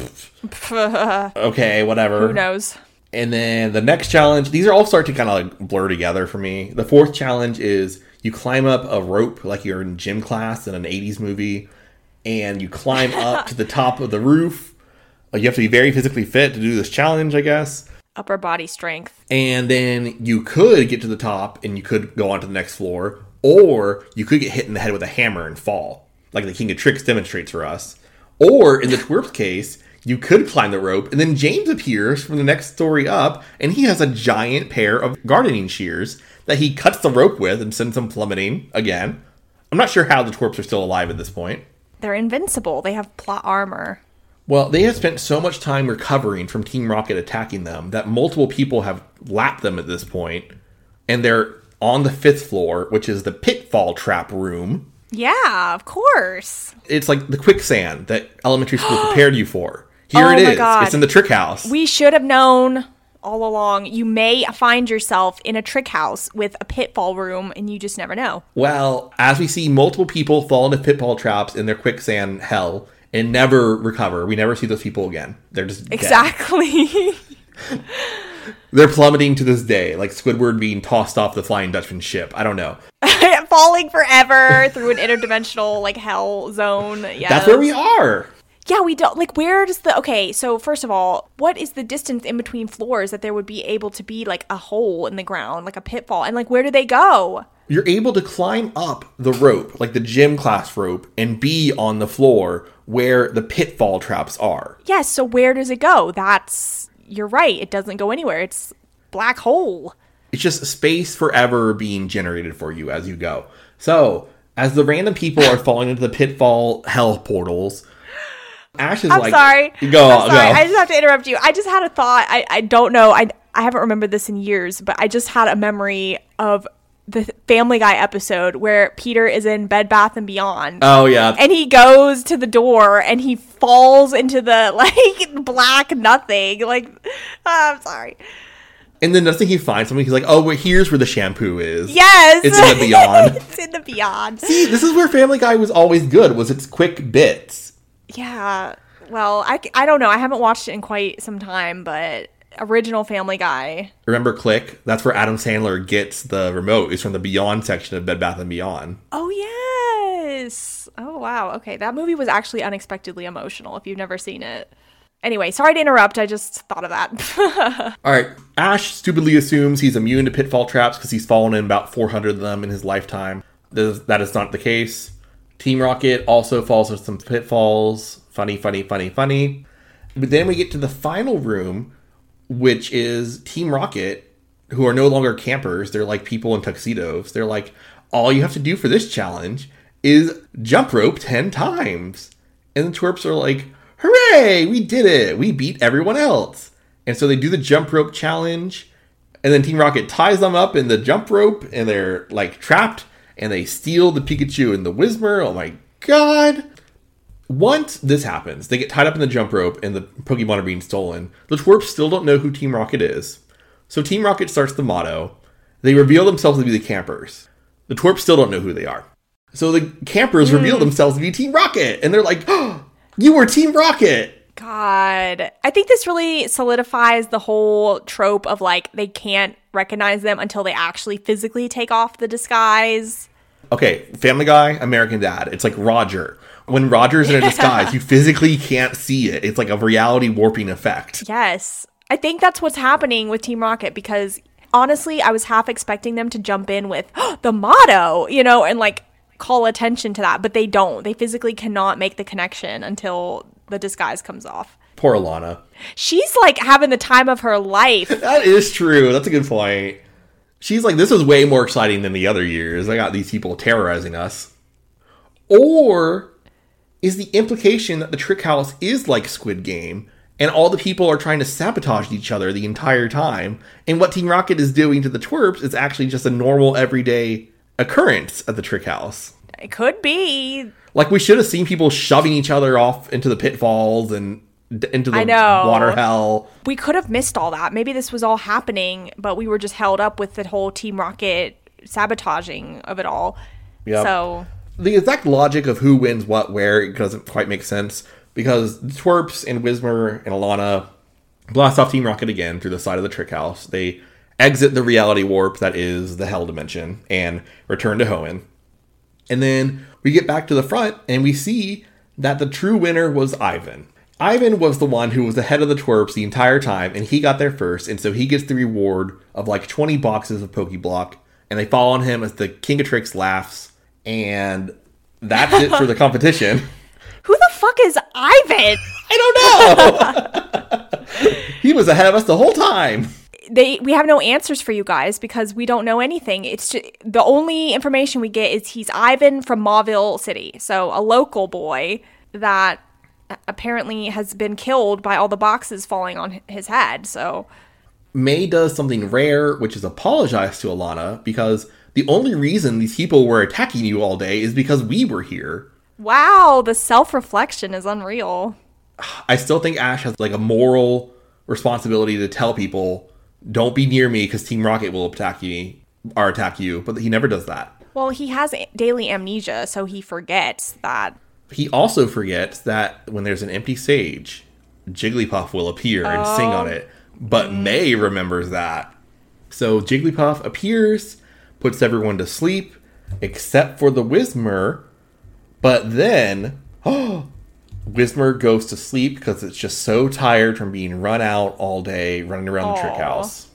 Okay, whatever. Who knows? And then the next challenge, these are all start to kind of like blur together for me. The fourth challenge is you climb up a rope like you're in gym class in an 80s movie, and you climb up to the top of the roof. You have to be very physically fit to do this challenge, I guess. Upper body strength. And then you could get to the top and you could go on to the next floor, Or you could get hit in the head with a hammer and fall, like the King of Tricks demonstrates for us. Or in the twerp's case, you could climb the rope, and then James appears from the next story up, and he has a giant pair of gardening shears that he cuts the rope with and sends them plummeting again. I'm not sure how the twerps are still alive at this point. They're invincible. They have plot armor. Well, they have spent so much time recovering from Team Rocket attacking them that multiple people have lapped them at this point, and they're on the 5th floor, which is the pitfall trap room. Yeah, of course. It's like the quicksand that elementary school prepared you for. Here it is. God. It's in the trick house. We should have known all along. You may find yourself in a trick house with a pitfall room, and you just never know. Well, as we see multiple people fall into pitfall traps in their quicksand hell and never recover, we never see those people again. They're just exactly. Dead. They're plummeting to this day, like Squidward being tossed off the Flying Dutchman ship. I don't know. Falling forever through an interdimensional, like, hell zone. Yes. That's where we are. Yeah, we don't, like, where does okay, so first of all, what is the distance in between floors that there would be able to be, like, a hole in the ground, like a pitfall? And, like, where do they go? You're able to climb up the rope, like the gym class rope, and be on the floor where the pitfall traps are. Yes, so where does it go? You're right, it doesn't go anywhere. It's black hole. It's just space forever being generated for you as you go. So, as the random people are falling into the pitfall hell portals, Ash is I'm sorry. Go. I just have to interrupt you. I just had a thought. I don't know. I haven't remembered this in years, but I just had a memory of the Family Guy episode where Peter is in Bed Bath & Beyond. Oh, yeah. And he goes to the door and he falls into the, like, black nothing. Like, I'm sorry. And then doesn't he find something? He's like, oh, well, here's where the shampoo is. Yes. It's in the Beyond. It's in the Beyond. See, this is where Family Guy was always good, was its quick bits. Yeah. Well, I don't know. I haven't watched it in quite some time, but original Family Guy. Remember Click? That's where Adam Sandler gets the remote. It's from the Beyond section of Bed Bath & Beyond. Oh, yes. Oh, wow. Okay. That movie was actually unexpectedly emotional if you've never seen it. Anyway, sorry to interrupt. I just thought of that. All right. Ash stupidly assumes he's immune to pitfall traps because he's fallen in about 400 of them in his lifetime. That is not the case. Team Rocket also falls into some pitfalls. Funny. But then we get to the final room, which is Team Rocket, who are no longer campers. They're like people in tuxedos. They're like, all you have to do for this challenge is jump rope 10 times. And the twerps are like, hooray, we did it. We beat everyone else. And so they do the jump rope challenge. And then Team Rocket ties them up in the jump rope. And they're like trapped. And they steal the Pikachu and the Whismur. Oh my god. Once this happens, they get tied up in the jump rope and the Pokemon are being stolen. The twerps still don't know who Team Rocket is. So Team Rocket starts the motto. They reveal themselves to be the campers. The twerps still don't know who they are. So the campers reveal themselves to be Team Rocket. And they're like, oh, you were Team Rocket. God. I think this really solidifies the whole trope of, like, they can't recognize them until they actually physically take off the disguise. Okay, Family Guy, American Dad. It's like Roger. When Roger's in a disguise, you physically can't see it. It's like a reality warping effect. Yes. I think that's what's happening with Team Rocket because, honestly, I was half expecting them to jump in with the motto, and, like, call attention to that. But they don't. They physically cannot make the connection until the disguise comes off. Poor Alana. She's, like, having the time of her life. That is true. That's a good point. She's like, this is way more exciting than the other years. I got these people terrorizing us. Or is the implication that the trick house is like Squid Game and all the people are trying to sabotage each other the entire time, and what Team Rocket is doing to the twerps is actually just a normal everyday occurrence at the trick house? It could be. Like, we should have seen people shoving each other off into the pitfalls and into the water hell. We could have missed all that. Maybe this was all happening, but we were just held up with the whole Team Rocket sabotaging of it all. Yep. So the exact logic of who wins what where, it doesn't quite make sense, because the twerps and Whismur and Alana blast off Team Rocket again through the side of the trick house. They exit the reality warp that is the hell dimension and return to Hoenn. And then we get back to the front and we see that the true winner was Ivan. Ivan was the one who was ahead of the twerps the entire time, and he got there first, and so he gets the reward of like 20 boxes of Pokeblock and they fall on him as the King of Tricks laughs, and that's it for the competition. Who the fuck is Ivan? I don't know. He was ahead of us the whole time. We have no answers for you guys because we don't know anything. It's just, the only information we get is he's Ivan from Mauville City, so a local boy that apparently has been killed by all the boxes falling on his head. So May does something rare, which is apologize to Alana, because the only reason these people were attacking you all day is because we were here. wow, the self-reflection is unreal. I still think Ash has like a moral responsibility to tell people, don't be near me because Team Rocket will attack you, but he never does that. Well, he has daily amnesia, so he forgets that. He also forgets that when there's an empty stage, Jigglypuff will appear and sing on it. But May remembers that. So Jigglypuff appears, puts everyone to sleep, except for the Whismur. But then, Whismur goes to sleep because it's just so tired from being run out all day, running around the trick house.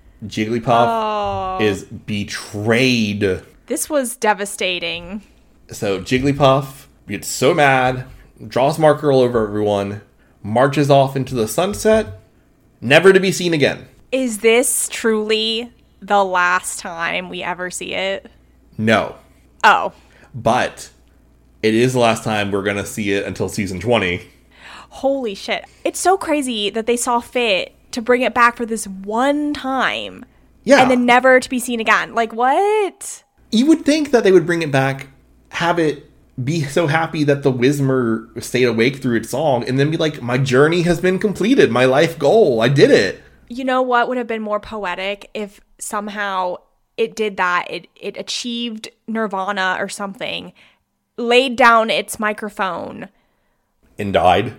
Jigglypuff is betrayed. This was devastating. So Jigglypuff gets so mad, draws marker all over everyone, marches off into the sunset, never to be seen again. Is this truly the last time we ever see it? No. Oh. But it is the last time we're going to see it until season 20. Holy shit. It's so crazy that they saw fit to bring it back for this one time. Yeah. And then never to be seen again. Like, what? You would think that they would bring it back, have it be so happy that the Whismur stayed awake through its song, and then be like, my journey has been completed. My life goal. I did it. You know what would have been more poetic if somehow it did that? It achieved nirvana or something, laid down its microphone. And died.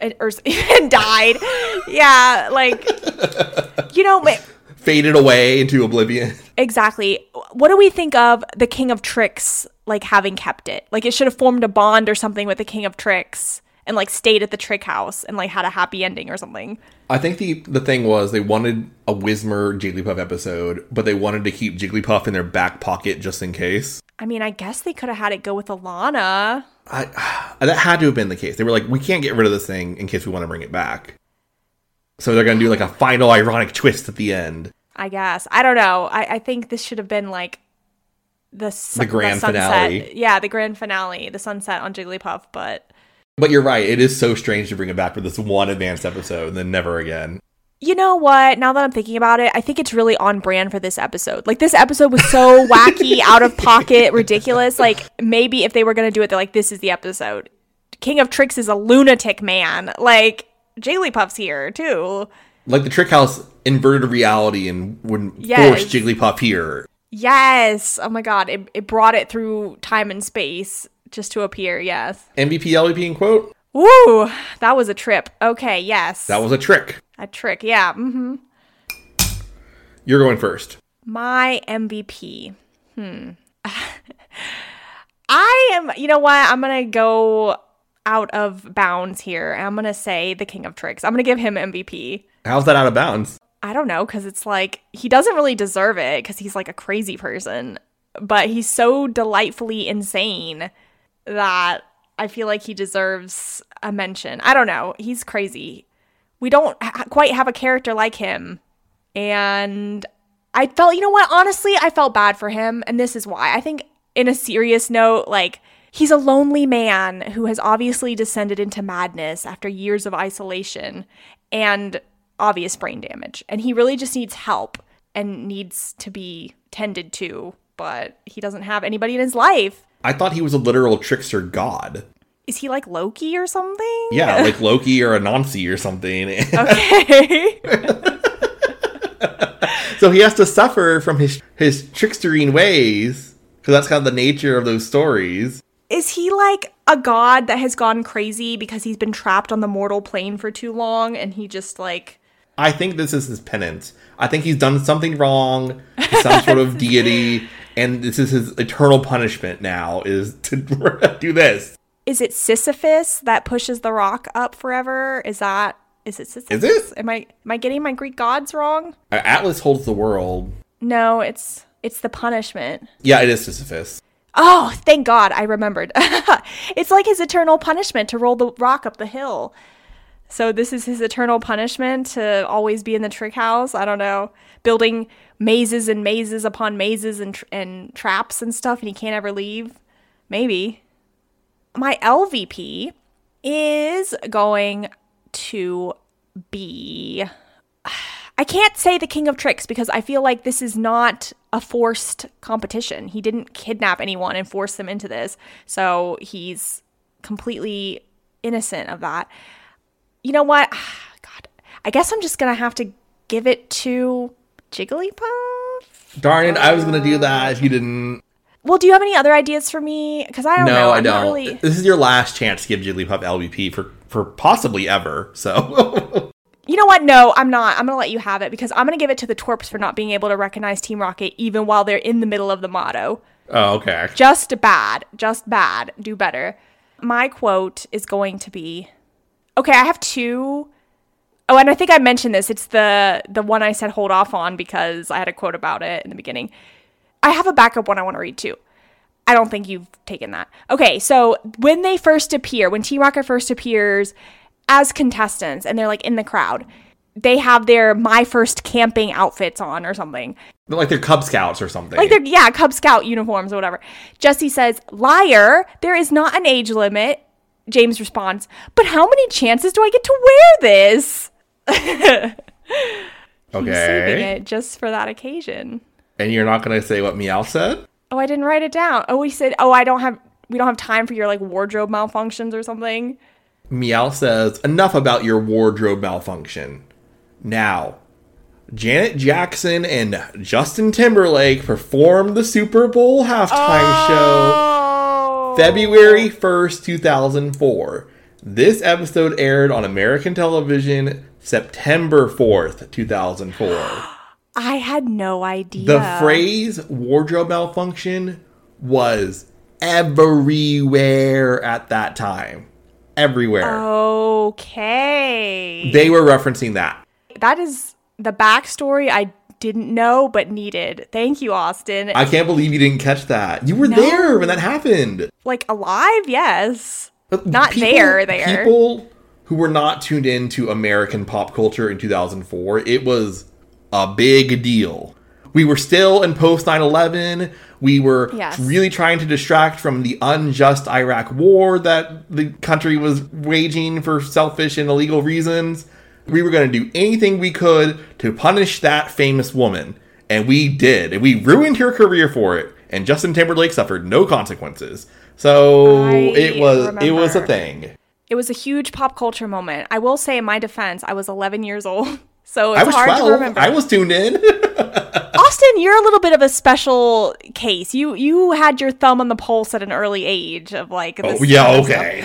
And died. Yeah, like, you know... Faded away into oblivion. Exactly. What do we think of the King of Tricks, like, having kept it? Like, it should have formed a bond or something with the King of Tricks and, like, stayed at the trick house and, like, had a happy ending or something. I think the thing was they wanted a Whismur Jigglypuff episode, but they wanted to keep Jigglypuff in their back pocket just in case. I mean, I guess they could have had it go with Alana. That had to have been the case. They were like, we can't get rid of this thing in case we want to bring it back. So they're going to do like a final ironic twist at the end. I guess. I don't know. I think this should have been like the grand finale. Yeah, the grand finale, the sunset on Jigglypuff, But you're right. It is so strange to bring it back for this one advanced episode and then never again. You know what? Now that I'm thinking about it, I think it's really on brand for this episode. Like, this episode was so wacky, out of pocket, ridiculous. Like, maybe if they were going to do it, they're like, this is the episode. King of Tricks is a lunatic man. Like, Jigglypuff's here, too. Like, the trick house inverted reality and would force Jigglypuff here. Yes. Oh, my God. It brought it through time and space just to appear, yes. MVP, LVP, and quote? Woo! That was a trip. Okay, yes. That was a trick. A trick, yeah. Mm-hmm. You're going first. My MVP. I am, you know what? I'm going to go out of bounds here. I'm going to say the King of Tricks. I'm going to give him MVP. How's that out of bounds? I don't know, because it's like, he doesn't really deserve it because he's like a crazy person. But he's so delightfully insane that I feel like he deserves a mention. I don't know. He's crazy. We don't quite have a character like him. And I felt, you know what? Honestly, I felt bad for him. And this is why. I think in a serious note, like, he's a lonely man who has obviously descended into madness after years of isolation and obvious brain damage. And he really just needs help and needs to be tended to. But he doesn't have anybody in his life. I thought he was a literal trickster god. Is he like Loki or something? Yeah, like Loki or Anansi or something. Okay. So he has to suffer from his trickstering ways, because that's kind of the nature of those stories. Is he like a god that has gone crazy because he's been trapped on the mortal plane for too long and he just like... I think this is his penance. I think he's done something wrong to some sort of deity, and this is his eternal punishment now, is to do this. Is it Sisyphus that pushes the rock up forever? Is it Sisyphus? Is it? Am I getting my Greek gods wrong? Atlas holds the world. No, it's It's the punishment. Yeah, it is Sisyphus. Oh, thank God, I remembered. It's like his eternal punishment to roll the rock up the hill. So this is his eternal punishment to always be in the trick house. I don't know. Building mazes and mazes upon mazes and traps and stuff, and he can't ever leave. Maybe. My LVP is going to be... I can't say the King of Tricks because I feel like this is not a forced competition. He didn't kidnap anyone and force them into this. So he's completely innocent of that. You know what? God, I guess I'm just going to have to give it to Jigglypuff. Darn it, I was going to do that if you didn't. Well, do you have any other ideas for me? Because I don't know. No, I I'm not don't. really... This is your last chance to give Jigglypuff LVP for possibly ever, so... You know what? No, I'm not. I'm going to let you have it because I'm going to give it to the Twerps for not being able to recognize Team Rocket even while they're in the middle of the motto. Oh, okay. Just bad. Just bad. Do better. My quote is going to be... Okay, I have two. Oh, and I think I mentioned this. It's the one I said hold off on because I had a quote about it in the beginning. I have a backup one I want to read too. I don't think you've taken that. Okay, so when they first appear, when Team Rocket first appears as contestants and they're like in the crowd, they have their My First Camping outfits on or something. Like they're Cub Scouts or something. Like they're, yeah, Cub Scout uniforms or whatever. Jesse says, "Liar, there is not an age limit." James responds, "But how many chances do I get to wear this?" Okay. He's saving it just for that occasion. And you're not going to say what Meow said? Oh, I didn't write it down. Oh, he said, we don't have time for your like wardrobe malfunctions or something. Meow says, "Enough about your wardrobe malfunction. Now, Janet Jackson and Justin Timberlake performed the Super Bowl halftime show February 1st, 2004. This episode aired on American television September 4th, 2004. I had no idea. The phrase wardrobe malfunction was everywhere at that time. Everywhere. Okay. They were referencing that. That is the backstory I didn't know but needed. Thank you, Austin. I can't believe you didn't catch that. You were there when that happened. Like alive, yes. Not there. People who were not tuned into American pop culture in 2004, it was a big deal. We were still in post 9/11. We were really trying to distract from the unjust Iraq war that the country was waging for selfish and illegal reasons. We were going to do anything we could to punish that famous woman. And we did. And we ruined her career for it. And Justin Timberlake suffered no consequences. So it was a thing. It was a huge pop culture moment. I will say in my defense, I was 11 years old. So it's I was hard 12. to remember. I was tuned in. Austin, you're a little bit of a special case. You had your thumb on the pulse at an early age of like this. Oh, yeah, okay.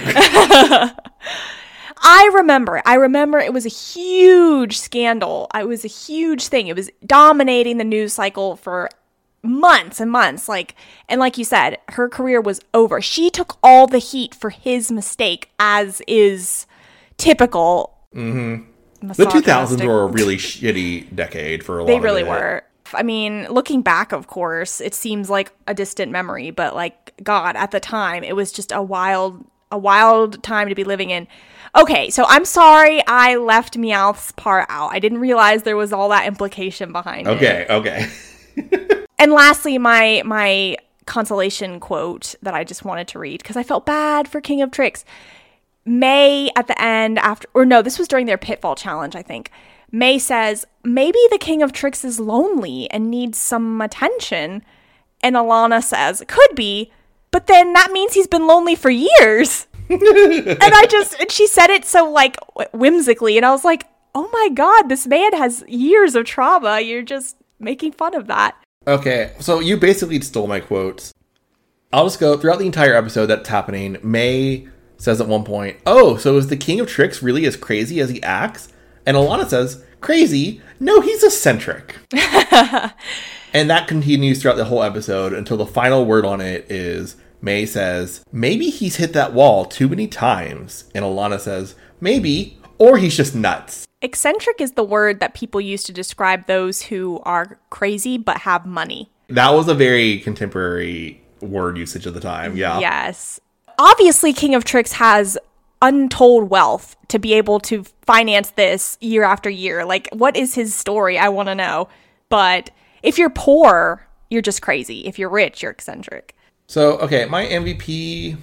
I remember it was a huge scandal. It was a huge thing. It was dominating the news cycle for months and months. Like you said, her career was over. She took all the heat for his mistake, as is typical. Mm-hmm. The 2000s were a really shitty decade for a lot of it. They really were. I mean, looking back, of course, it seems like a distant memory, but like, God, at the time, it was just a wild time to be living in. Okay, so I'm sorry I left Meowth's part out. I didn't realize there was all that implication behind it. Okay. And lastly, my consolation quote that I just wanted to read, because I felt bad for King of Tricks. May at the end this was during their Pitfall Challenge, I think. May says, "Maybe the King of Tricks is lonely and needs some attention." And Alana says, "Could be, but then that means he's been lonely for years." And she said it so like whimsically, and I was like, oh my God, this man has years of trauma. You're just making fun of that. Okay, so you basically stole my quotes. I'll just go throughout the entire episode that's happening. May says at one point, "Oh, so is the King of Tricks really as crazy as he acts?" And Alana says, "Crazy? No, he's eccentric." And that continues throughout the whole episode until the final word on it is May says, "Maybe he's hit that wall too many times." And Alana says, "Maybe, or he's just nuts." Eccentric is the word that people use to describe those who are crazy but have money. That was a very contemporary word usage of the time. Yeah. Yes. Obviously, King of Tricks has untold wealth to be able to finance this year after year. Like, what is his story? I want to know. But if you're poor, you're just crazy. If you're rich, you're eccentric. So, okay, my MVP,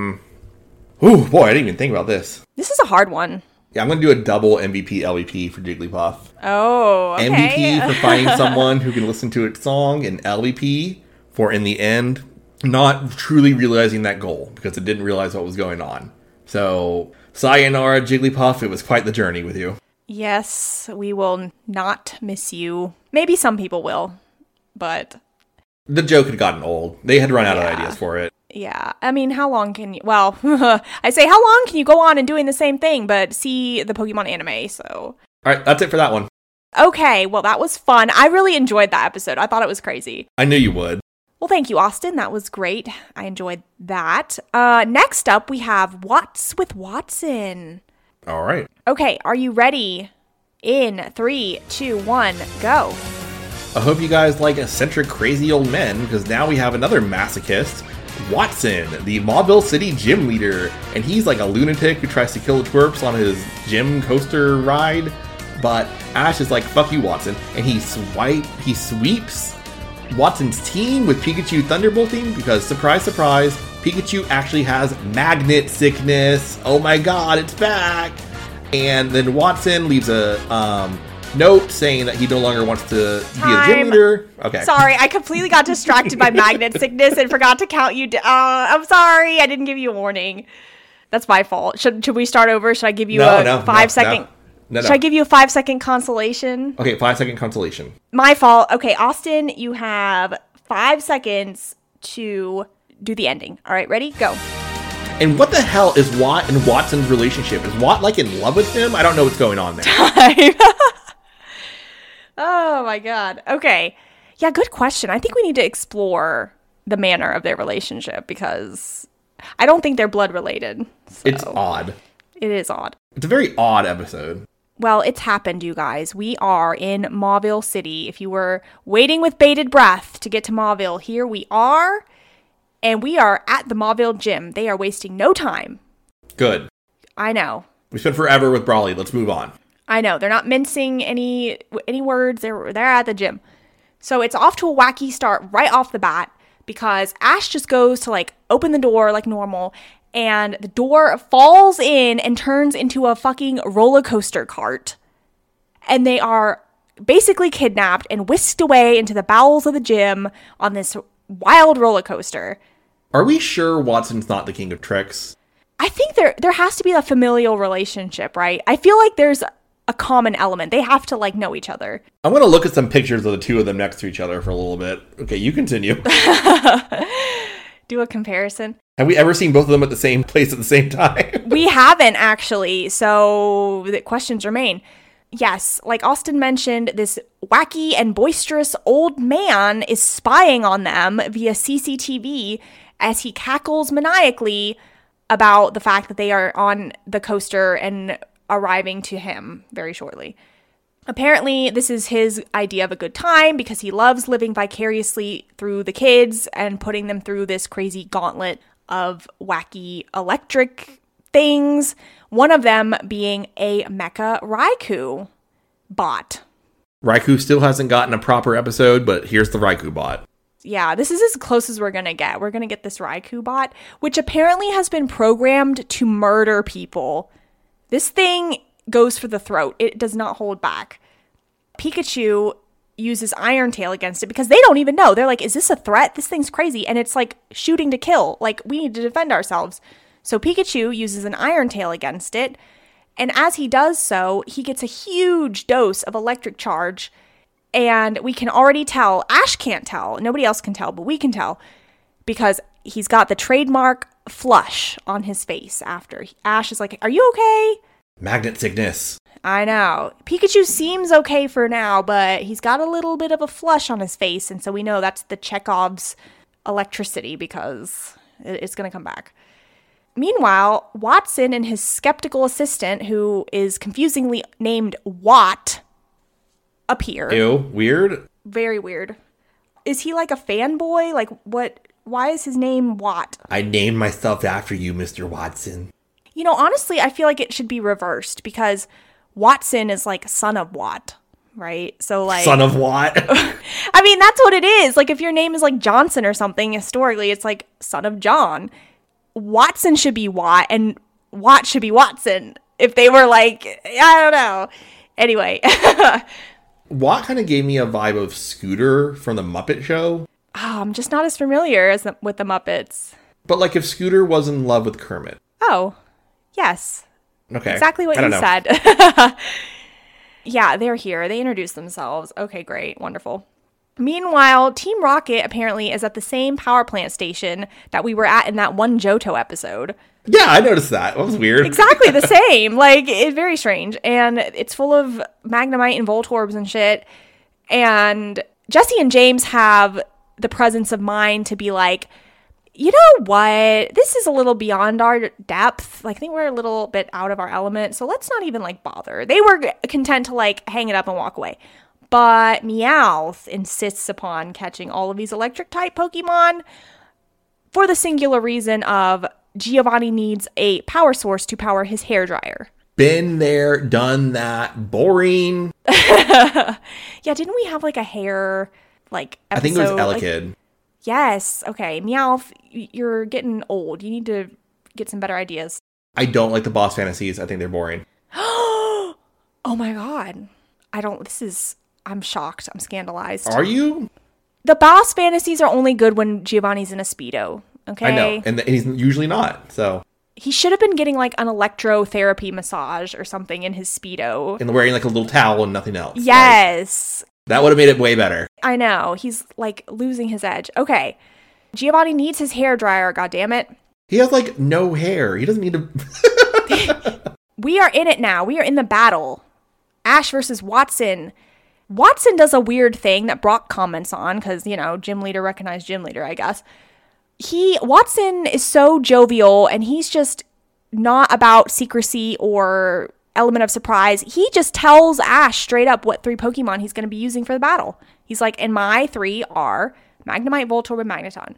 Ooh, boy, I didn't even think about this. This is a hard one. Yeah, I'm going to do a double MVP LVP for Jigglypuff. Oh, okay. MVP for finding someone who can listen to its song, and LVP for, in the end, not truly realizing that goal because it didn't realize what was going on. So, sayonara, Jigglypuff. It was quite the journey with you. Yes, we will not miss you. Maybe some people will, but... The joke had gotten old. They had run out of ideas for it. Yeah. I mean, how long can you... Well, I say, how long can you go on and doing the same thing, but see the Pokemon anime, so... All right, that's it for that one. Okay, well, that was fun. I really enjoyed that episode. I thought it was crazy. I knew you would. Well, thank you, Austin. That was great. I enjoyed that. Next up, we have What's with Watson. All right. Okay, are you ready? In 3, 2, 1, go. I hope you guys like eccentric, crazy old men, because now we have another masochist, Watson, the Mauville City gym leader. And he's like a lunatic who tries to kill the twerps on his gym coaster ride. But Ash is like, fuck you, Watson. And he sweeps Watson's team with Pikachu Thunderbolting because, surprise, surprise, Pikachu actually has magnet sickness. Oh my god, it's back! And then Watson leaves a note saying that he no longer wants to be a gym leader. Okay. Sorry, I completely got distracted by magnet sickness and forgot to count you down. I'm sorry, I didn't give you a warning. That's my fault. Should we start over? Should I give you a 5 second... No. Should I give you a 5 second consolation? Okay, 5 second consolation. My fault. Okay, Austin, you have 5 seconds to do the ending. All right, ready? Go. And what the hell is Watt and Watson's relationship? Is Watt like in love with him? I don't know what's going on there. Oh my god. Okay. Yeah, good question. I think we need to explore the manner of their relationship because I don't think they're blood related. So. It's odd. It is odd. It's a very odd episode. Well, it's happened, you guys. We are in Mauville City. If you were waiting with bated breath to get to Mauville, here we are. And we are at the Mauville gym. They are wasting no time. Good. I know. We spent forever with Brawly. Let's move on. I know. They're not mincing any words. They're at the gym. So it's off to a wacky start right off the bat because Ash just goes to like open the door like normal. And the door falls in and turns into a fucking roller coaster cart. And they are basically kidnapped and whisked away into the bowels of the gym on this wild roller coaster. Are we sure Watson's not the king of tricks? I think there has to be a familial relationship, right? I feel like there's a common element. They have to like know each other. I'm going to look at some pictures of the two of them next to each other for a little bit. Okay, you continue. Do a comparison. Have we ever seen both of them at the same place at the same time? We haven't, actually, so the questions remain. Yes, like Austin mentioned, this wacky and boisterous old man is spying on them via CCTV as he cackles maniacally about the fact that they are on the coaster and arriving to him very shortly. Apparently, this is his idea of a good time because he loves living vicariously through the kids and putting them through this crazy gauntlet of wacky electric things. One of them being a Mecha Raikou bot. Raikou still hasn't gotten a proper episode, but here's the Raikou bot. Yeah, this is as close as we're going to get. We're going to get this Raikou bot, which apparently has been programmed to murder people. This thing goes for the throat. It does not hold back. Pikachu uses Iron Tail against it because they don't even know. They're like, is this a threat? This thing's crazy. And it's like shooting to kill. Like, we need to defend ourselves. So Pikachu uses an Iron Tail against it. And as he does so, he gets a huge dose of electric charge. And we can already tell, Ash can't tell, nobody else can tell, but we can tell. Because he's got the trademark flush on his face after. Ash is like, are you okay? Magnet sickness. I know. Pikachu seems okay for now, but he's got a little bit of a flush on his face, and so we know that's the Chekhov's electricity because it's going to come back. Meanwhile, Watson and his skeptical assistant, who is confusingly named Watt, appear. Ew, weird. Very weird. Is he like a fanboy? Like what? Why is his name Watt? I named myself after you, Mr. Watson. You know, honestly, I feel like it should be reversed because Watson is like son of Watt, right? So like Son of Watt. I mean, that's what it is. Like if your name is like Johnson or something, historically it's like son of John. Watson should be Watt and Watt should be Watson. If they were like, I don't know. Anyway. Watt kind of gave me a vibe of Scooter from the Muppet Show. Oh, I'm just not as familiar with the Muppets. But like if Scooter was in love with Kermit. Oh, yes. Okay. Exactly what you said. Yeah, they're here. They introduced themselves. Okay, great. Wonderful. Meanwhile, Team Rocket apparently is at the same power plant station that we were at in that one Johto episode. Yeah, I noticed that. That was weird. Exactly the same. Like, it's very strange. And it's full of Magnemite and Voltorbs and shit. And Jesse and James have the presence of mind to be like, you know what? This is a little beyond our depth. Like, I think we're a little bit out of our element. So let's not even, like, bother. They were content to, like, hang it up and walk away. But Meowth insists upon catching all of these electric-type Pokemon for the singular reason of Giovanni needs a power source to power his hairdryer. Been there, done that. Boring. Yeah, didn't we have, like, a hair, like, episode? I think it was Elekid. Like, yes. Okay. Meowth, you're getting old. You need to get some better ideas. I don't like the boss fantasies. I think they're boring. Oh my God. I'm shocked. I'm scandalized. Are you? The boss fantasies are only good when Giovanni's in a Speedo. Okay. I know. And he's usually not. So. He should have been getting like an electrotherapy massage or something in his Speedo. And wearing like a little towel and nothing else. Yes. Like, that would have made it way better. I know. He's like losing his edge. Okay. Giovanni needs his hair dryer, goddammit. He has like no hair. He doesn't need to. We are in it now. We are in the battle. Ash versus Watson. Watson does a weird thing that Brock comments on because, you know, gym leader recognized gym leader, I guess. Watson is so jovial and he's just not about secrecy or element of surprise. He just tells Ash straight up what 3 Pokemon he's going to be using for the battle. He's like, and my 3 are Magnemite, Voltorb, and Magneton.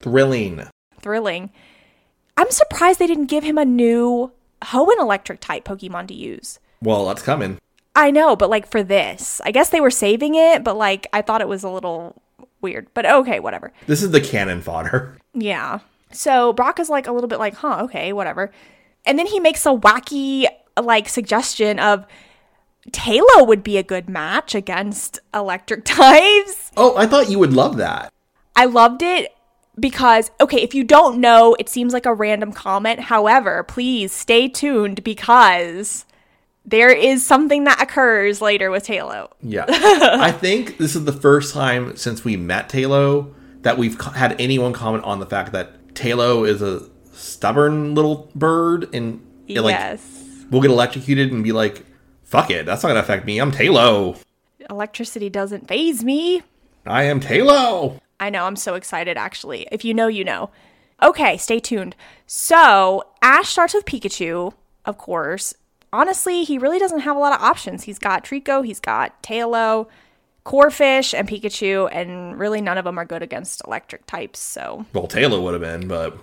Thrilling. I'm surprised they didn't give him a new Hoenn electric type Pokemon to use. Well, that's coming. I know, but like for this, I guess they were saving it, but like I thought it was a little weird, but okay, whatever. This is the cannon fodder. Yeah. So Brock is like a little bit like, huh, okay, whatever. And then he makes a wacky like suggestion of Tailo would be a good match against electric types. Oh, I thought you would love that. I loved it because, okay, if you don't know, it seems like a random comment. However, please stay tuned because there is something that occurs later with Tailo. Yeah. I think this is the first time since we met Tailo that we've had anyone comment on the fact that Tailo is a stubborn little bird and it, yes. We'll get electrocuted and be like, fuck it, that's not going to affect me. I'm Tailo. Electricity doesn't faze me. I am Tailo. I know, I'm so excited, actually. If you know, you know. Okay, stay tuned. So, Ash starts with Pikachu, of course. Honestly, he really doesn't have a lot of options. He's got Trico, he's got Tailo, Corphish, and Pikachu, and really none of them are good against electric types, so. Well, Tailo would have been, but.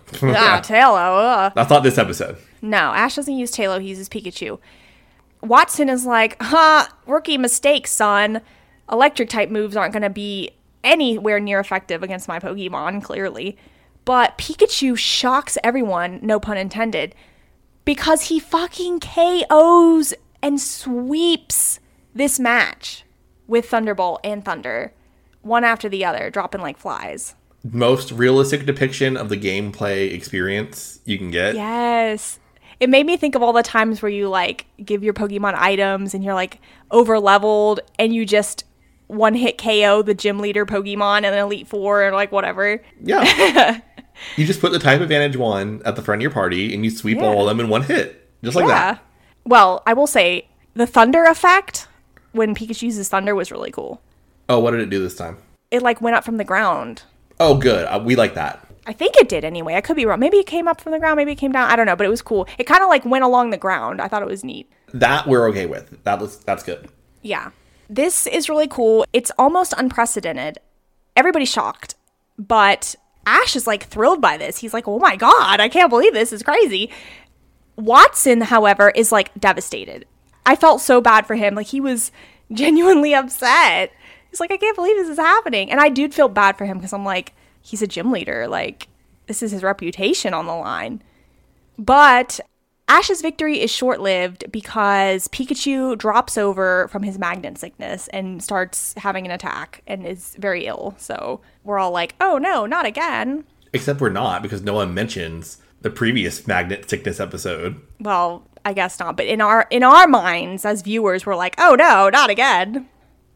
Tailo. That's not this episode. No, Ash doesn't use Tailo, he uses Pikachu. Watson is like, rookie mistake, son. Electric type moves aren't going to be anywhere near effective against my Pokemon, clearly. But Pikachu shocks everyone, no pun intended, because he fucking KOs and sweeps this match with Thunderbolt and Thunder, one after the other, dropping like flies. Most realistic depiction of the gameplay experience you can get. Yes. It made me think of all the times where you like give your Pokemon items and you're like over leveled and you just one hit KO the gym leader Pokemon and then Elite Four or like whatever. Yeah. You just put the type advantage 1 at the front of your party and you sweep all of them in one hit. Just like that. Well, I will say the Thunder effect when Pikachu uses Thunder was really cool. Oh, what did it do this time? It like went up from the ground. Oh, good. We like that. I think it did anyway. I could be wrong. Maybe it came up from the ground. Maybe it came down. I don't know, but it was cool. It kind of like went along the ground. I thought it was neat. That we're okay with. That's good. Yeah. This is really cool. It's almost unprecedented. Everybody's shocked, but Ash is like thrilled by this. He's like, oh my God, I can't believe this is crazy. Watson, however, is like devastated. I felt so bad for him. Like, he was genuinely upset. He's like, I can't believe this is happening. And I do feel bad for him because I'm like, he's a gym leader. Like, this is his reputation on the line. But Ash's victory is short-lived because Pikachu drops over from his magnet sickness and starts having an attack and is very ill. So we're all like, oh no, not again. Except we're not, because no one mentions the previous magnet sickness episode. Well, I guess not. But in our minds as viewers, we're like, oh no, not again.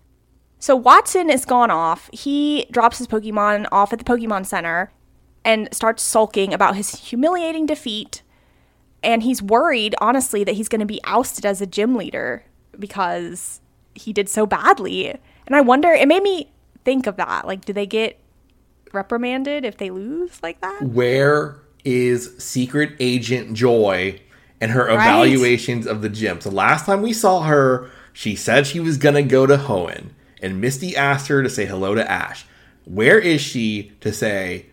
So Watson is gone off. He drops his Pokemon off at the Pokemon Center and starts sulking about his humiliating defeat. And he's worried, honestly, that he's going to be ousted as a gym leader because he did so badly. And I wonder, it made me think of that. Like, do they get reprimanded if they lose like that? Where is Secret Agent Joy and her evaluations of the gym? So last time we saw her, she said she was going to go to Hoenn. And Misty asked her to say hello to Ash. Where is she to say,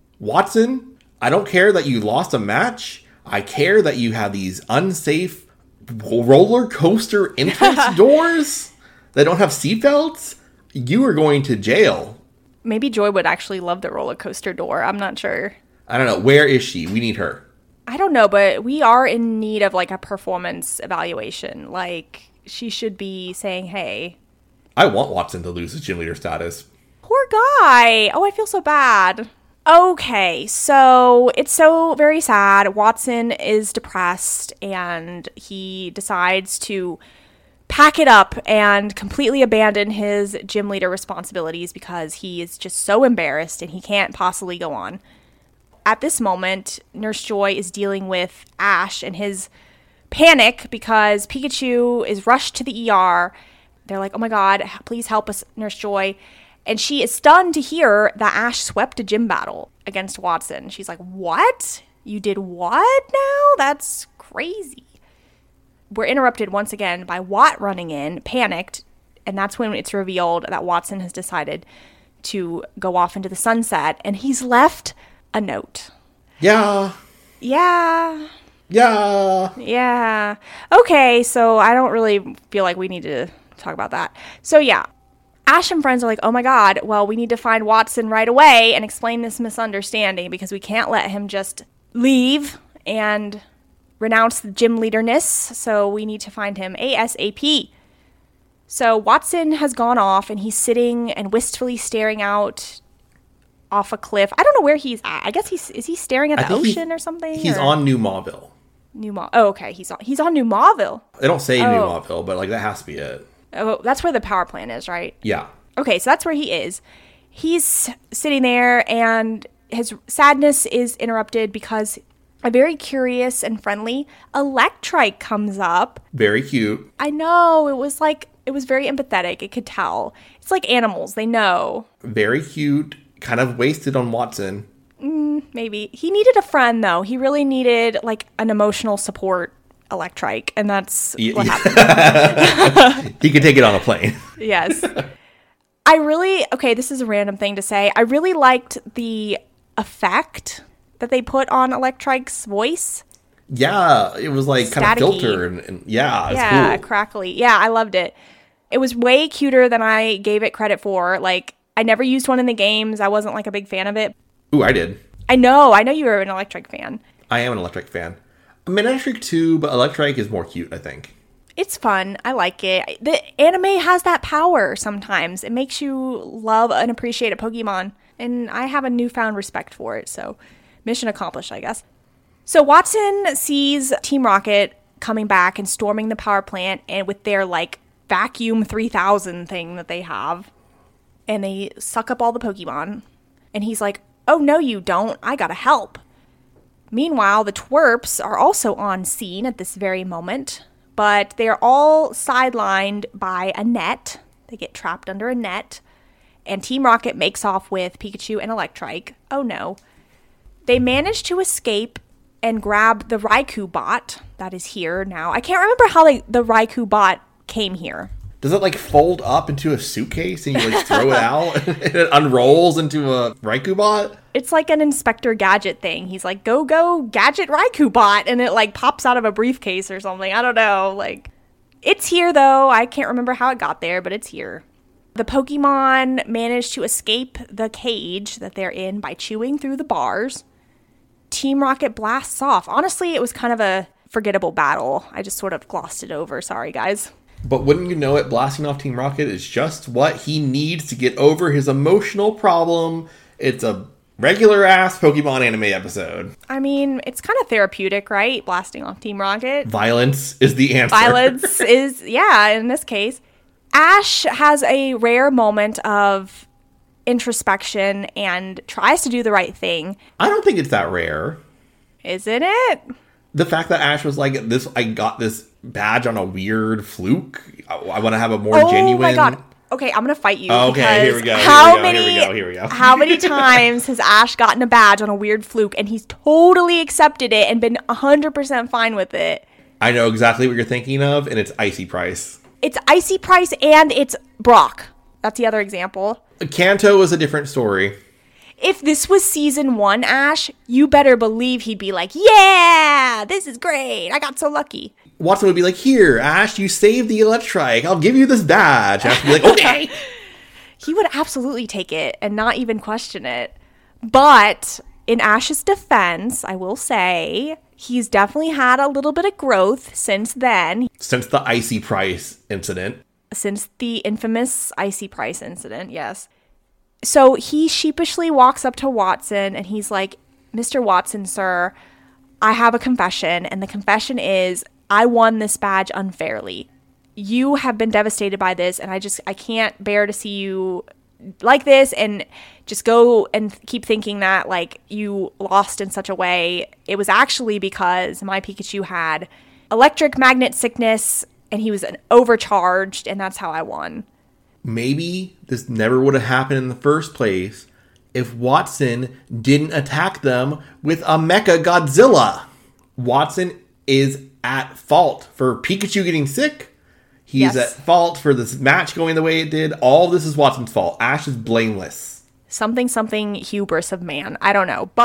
Watson, I don't care that you lost a match. I care that you have these unsafe roller coaster entrance doors that don't have seatbelts. You are going to jail. Maybe Joy would actually love the roller coaster door. I'm not sure. I don't know. Where is she? We need her. I don't know, but we are in need of like a performance evaluation. Like, she should be saying, hey. I want Watson to lose his gym leader status. Poor guy. Oh, I feel so bad. Okay, so it's so very sad. Watson is depressed and he decides to pack it up and completely abandon his gym leader responsibilities because he is just so embarrassed and he can't possibly go on. At this moment, Nurse Joy is dealing with Ash and his panic because Pikachu is rushed to the ER. They're like, oh my God, please help us, Nurse Joy. And she is stunned to hear that Ash swept a gym battle against Watson. She's like, what? You did what now? That's crazy. We're interrupted once again by Watt running in, panicked. And that's when it's revealed that Watson has decided to go off into the sunset. And he's left a note. Yeah. Yeah. Yeah. Yeah. Okay, so I don't really feel like we need to talk about that. So yeah. Ash and friends are like, oh my God, well, we need to find Watson right away and explain this misunderstanding because we can't let him just leave and renounce the gym leaderness. So we need to find him ASAP. So Watson has gone off and he's sitting and wistfully staring out off a cliff. I don't know where he's at. I guess is he staring at the ocean or something? He's on New Mauville. Oh, okay. He's on New Mauville. They don't say New Mauville, but like that has to be it. Oh, that's where the power plant is, right? Yeah. Okay, so that's where he is. He's sitting there, and his sadness is interrupted because a very curious and friendly Electrike comes up. Very cute. I know. It was very empathetic. It could tell. It's like animals. They know. Very cute. Kind of wasted on Watson. Maybe. He needed a friend, though. He really needed, like, an emotional support Electrike, and that's what happened. He could take it on a plane. Yes. This is a random thing to say. I really liked the effect that they put on Electrike's voice. Yeah, it was like kind of filter and yeah, cool. Crackly. Yeah, I loved it. It was way cuter than I gave it credit for. Like, I never used one in the games. I wasn't like a big fan of it. Ooh, I did. I know you were an Electrike fan. I am an Electrike fan. I'm an Electrike too, but Electrike is more cute, I think. It's fun. I like it. The anime has that power sometimes. It makes you love and appreciate a Pokemon. And I have a newfound respect for it. So mission accomplished, I guess. So Watson sees Team Rocket coming back and storming the power plant and with their like vacuum 3000 thing that they have. And they suck up all the Pokemon. And he's like, oh, no, you don't. I gotta help. Meanwhile, the twerps are also on scene at this very moment, but they're all sidelined by a net. They get trapped under a net, and Team Rocket makes off with Pikachu and Electrike. Oh no. They manage to escape and grab the Raikou bot that is here now. I can't remember how the Raikou bot came here. Does it like fold up into a suitcase and you like throw it out and it unrolls into a Raikubot? It's like an Inspector Gadget thing. He's like, go, Gadget Raikubot, and it like pops out of a briefcase or something. I don't know. Like, it's here though. I can't remember how it got there, but it's here. The Pokemon managed to escape the cage that they're in by chewing through the bars. Team Rocket blasts off. Honestly, it was kind of a forgettable battle. I just sort of glossed it over. Sorry, guys. But wouldn't you know it, blasting off Team Rocket is just what he needs to get over his emotional problem. It's a regular-ass Pokemon anime episode. I mean, it's kind of therapeutic, right? Blasting off Team Rocket. Violence is the answer. Violence is, yeah, in this case. Ash has a rare moment of introspection and tries to do the right thing. I don't think it's that rare. Isn't it? The fact that Ash was like, "This, I got this badge on a weird fluke. I want to have a more genuine." Oh my god. Okay, I'm gonna fight you. Okay, here we go. Here we go. How many times has Ash gotten a badge on a weird fluke and he's totally accepted it and been 100% fine with it? I know exactly what you're thinking of, and it's Icy Price. It's Icy Price and it's Brock. That's the other example. Kanto is a different story. If this was season 1, Ash, you better believe he'd be like, yeah, this is great. I got so lucky. Watson would be like, here, Ash, you saved the Electrike. I'll give you this badge. Ash would be like, okay. He would absolutely take it and not even question it. But in Ash's defense, I will say, he's definitely had a little bit of growth since then. Since the Icy Price incident. Since the infamous Icy Price incident, yes. So he sheepishly walks up to Watson and he's like, Mr. Watson, sir, I have a confession. And the confession is, I won this badge unfairly. You have been devastated by this, and I can't bear to see you like this and just go and keep thinking that like you lost in such a way. It was actually because my Pikachu had electric magnet sickness and he was overcharged, and that's how I won. Maybe this never would have happened in the first place if Watson didn't attack them with a Mecha Godzilla. Watson is at fault for Pikachu getting sick. He's at fault for this match going the way it did. All this is Watson's fault. Ash is blameless. Something hubris of man. I don't know.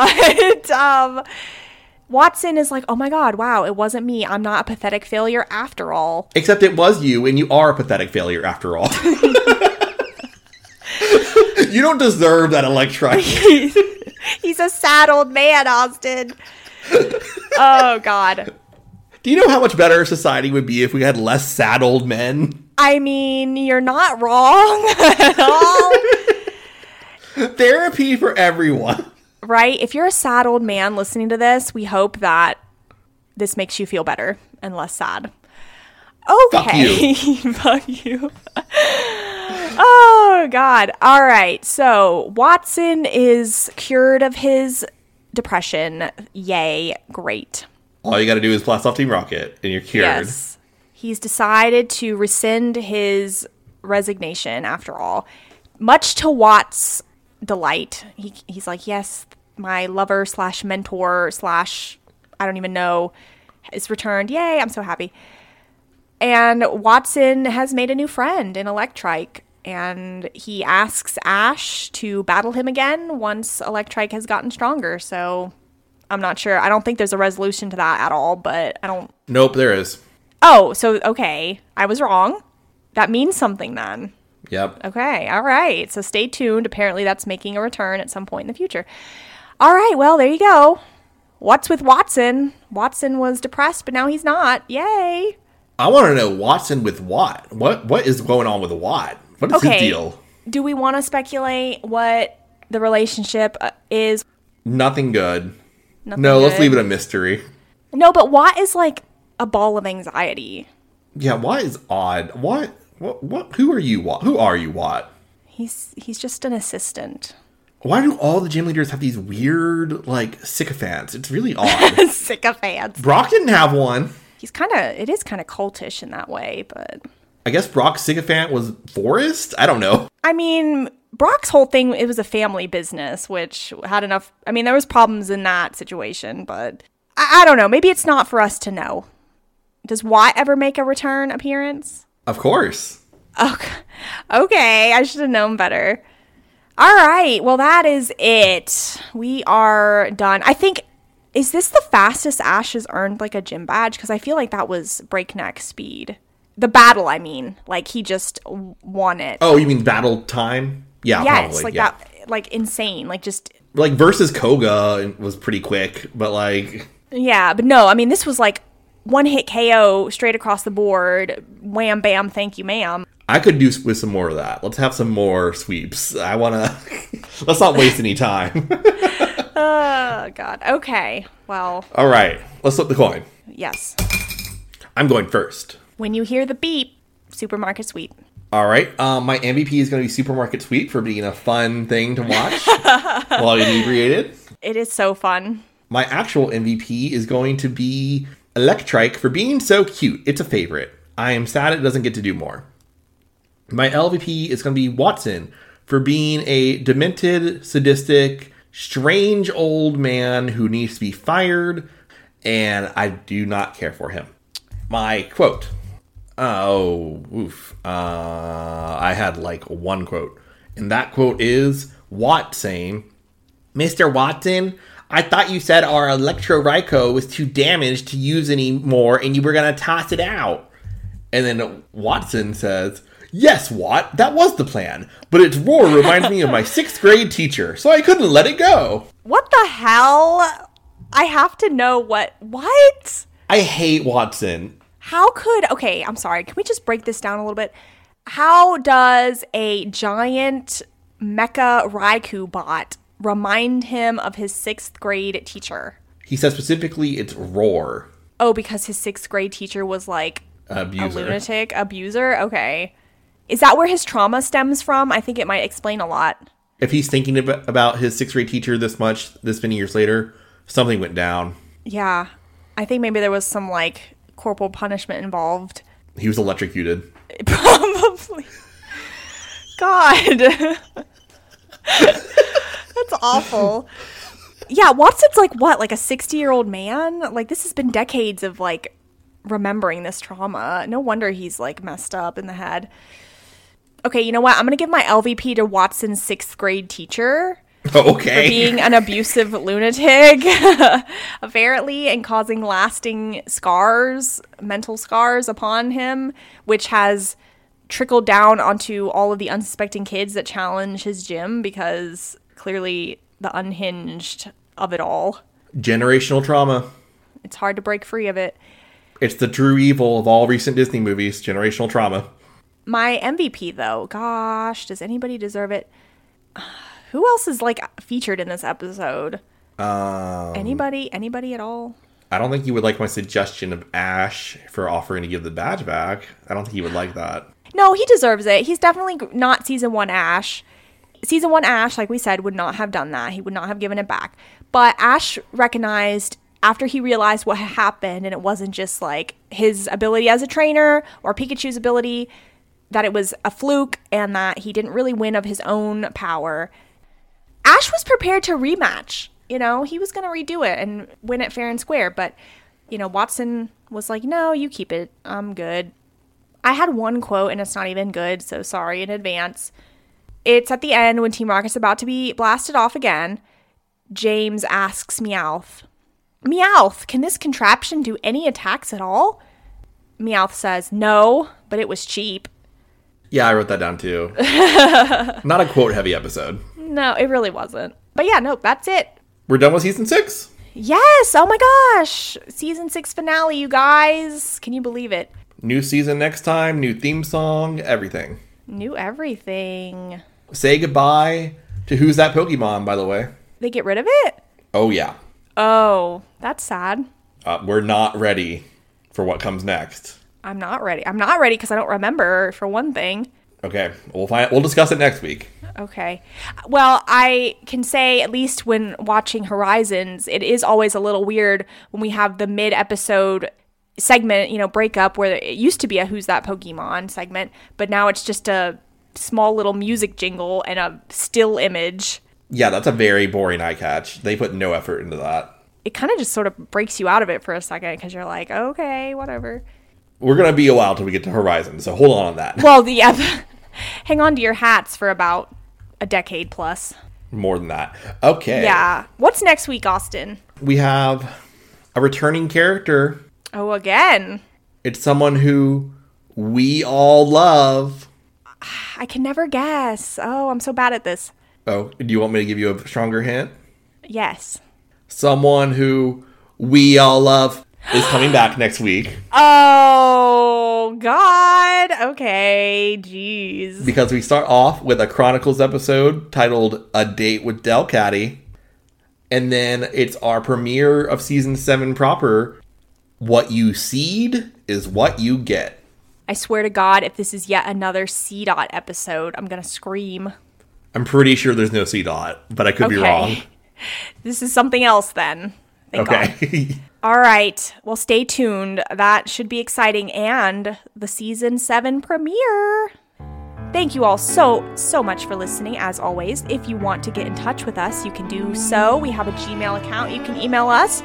But Watson is like, oh my god, wow, it wasn't me. I'm not a pathetic failure after all. Except it was you, and you are a pathetic failure after all. You don't deserve that Electrike. He's a sad old man, Austin. Oh, God. Do you know how much better society would be if we had less sad old men? I mean, you're not wrong at all. Therapy for everyone. Right? If you're a sad old man listening to this, we hope that this makes you feel better and less sad. Okay. Fuck you. Oh, God. All right. So Watson is cured of his depression. Yay. Great. All you got to do is blast off Team Rocket and you're cured. Yes. He's decided to rescind his resignation after all. Much to Watt's delight. He's like, yes, my lover / mentor / I don't even know is returned. Yay, I'm so happy. And Watson has made a new friend in Electrike. And he asks Ash to battle him again once Electrike has gotten stronger. So I'm not sure. I don't think there's a resolution to that at all, but I don't... Nope, there is. Oh, so, okay. I was wrong. That means something then. Yep. Okay, all right. So stay tuned. Apparently that's making a return at some point in the future. All right, well, there you go. What's with Watson? Watson was depressed, but now he's not. Yay. I want to know Watson with Watt. What is going on with Watt? What is his deal? Do we want to speculate what the relationship is? Nothing good. Nothing good. Let's leave it a mystery. No, but Watt is like a ball of anxiety. Yeah, Watt is odd. What? Who are you, Watt? Who are you, Watt? He's just an assistant. Why do all the gym leaders have these weird, like, sycophants? It's really odd. Sycophants. Brock didn't have one. It is kind of cultish in that way, but... I guess Brock's sycophant was Forrest? I don't know. I mean, Brock's whole thing, it was a family business, which had enough... I mean, there was problems in that situation, but... I don't know. Maybe it's not for us to know. Does Watt ever make a return appearance? Of course. Okay, I should have known better. All right, well, that is it. We are done. I think, is this the fastest Ash has earned, like, a gym badge? Because I feel like that was breakneck speed. The battle, I mean. Like, he just won it. Oh, you mean battle time? Yeah, yes, probably. Like yeah. that, like, insane. Like, just... Like, versus Koga was pretty quick, but, like... Yeah, but no, I mean, this was, like, one-hit KO straight across the board. Wham, bam, thank you, ma'am. I could do with some more of that. Let's have some more sweeps. I want to... Let's not waste any time. Oh, God. Okay, well... All right, let's flip the coin. Yes. I'm going first. When you hear the beep, supermarket sweep. All right, my MVP is going to be Supermarket Sweep for being a fun thing to watch while inebriated. It is so fun. My actual MVP is going to be Electrike for being so cute. It's a favorite. I am sad it doesn't get to do more. My LVP is going to be Watson for being a demented, sadistic, strange old man who needs to be fired, and I do not care for him. My quote. I had like one quote, and that quote is Watt saying, "Mr. Watson, I thought you said our Electro Raikou was too damaged to use anymore and you were going to toss it out." And then Watson says, "Yes, Watt, that was the plan, but its roar reminds me of my 6th grade teacher, so I couldn't let it go." What the hell? I have to know what? I hate Watson. How could... Okay, I'm sorry. Can we just break this down a little bit? How does a giant mecha Raikou bot remind him of his 6th grade teacher? He says specifically it's roar. Oh, because his 6th grade teacher was like Abuser. a lunatic abuser? Okay. Is that where his trauma stems from? I think it might explain a lot. If he's thinking about his 6th grade teacher this many years later, something went down. Yeah. I think maybe there was some like corporal punishment involved. He was electrocuted. Probably. God. That's awful. Yeah, Watson's like what? Like a 60-year-old man? Like this has been decades of like remembering this trauma. No wonder he's like messed up in the head. Okay, you know what? I'm going to give my LVP to Watson's 6th grade teacher. Okay. For being an abusive lunatic, apparently, and causing lasting scars, mental scars upon him, which has trickled down onto all of the unsuspecting kids that challenge his gym because clearly the unhinged of it all. Generational trauma. It's hard to break free of it. It's the true evil of all recent Disney movies, generational trauma. My MVP, though, gosh, does anybody deserve it? Who else is, like, featured in this episode? Anybody at all? I don't think you would like my suggestion of Ash for offering to give the badge back. I don't think he would like that. No, he deserves it. He's definitely not Season 1 Ash. Season 1 Ash, like we said, would not have done that. He would not have given it back. But Ash recognized, after he realized what had happened, and it wasn't just, like, his ability as a trainer or Pikachu's ability, that it was a fluke and that he didn't really win of his own power. Ash was prepared to rematch. You know, he was going to redo it and win it fair and square. But, you know, Watson was like, "No, you keep it. I'm good." I had one quote and it's not even good, so sorry in advance. It's at the end when Team Rocket's about to be blasted off again. James asks Meowth, "Meowth, can this contraption do any attacks at all?" Meowth says, "No, but it was cheap." Yeah, I wrote that down too. Not a quote-heavy episode. No, it really wasn't. But yeah, no, that's it. We're done with Season 6? Yes! Oh my gosh! Season 6 finale, you guys. Can you believe it? New season next time, new theme song, everything. New everything. Say goodbye to Who's That Pokemon, by the way. They get rid of it? Oh, yeah. Oh, that's sad. We're not ready for what comes next. I'm not ready. I'm not ready because I don't remember, for one thing. Okay, we'll discuss it next week. Okay. Well, I can say, at least when watching Horizons, it is always a little weird when we have the mid-episode segment, you know, breakup, where it used to be a Who's That Pokemon segment, but now it's just a small little music jingle and a still image. Yeah, that's a very boring eye catch. They put no effort into that. It kind of just sort of breaks you out of it for a second because you're like, okay, whatever. We're going to be a while till we get to Horizon, so hold on that. Well, yeah. Hang on to your hats for about a decade plus. More than that. Okay. Yeah. What's next week, Austin? We have a returning character. Oh, again. It's someone who we all love. I can never guess. Oh, I'm so bad at this. Oh, do you want me to give you a stronger hint? Yes. Someone who we all love is coming back next week. Oh, God. Okay. Jeez. Because we start off with a Chronicles episode titled A Date with Delcatty. And then it's our premiere of Season 7 proper. What you seed is what you get. I swear to God, if this is yet another C-Dot episode, I'm going to scream. I'm pretty sure there's no C-Dot, but I could be wrong. This is something else then. Thank God. All right. Well, stay tuned. That should be exciting. And the Season 7 premiere. Thank you all so much for listening, as always. If you want to get in touch with us, you can do so. We have a Gmail account. You can email us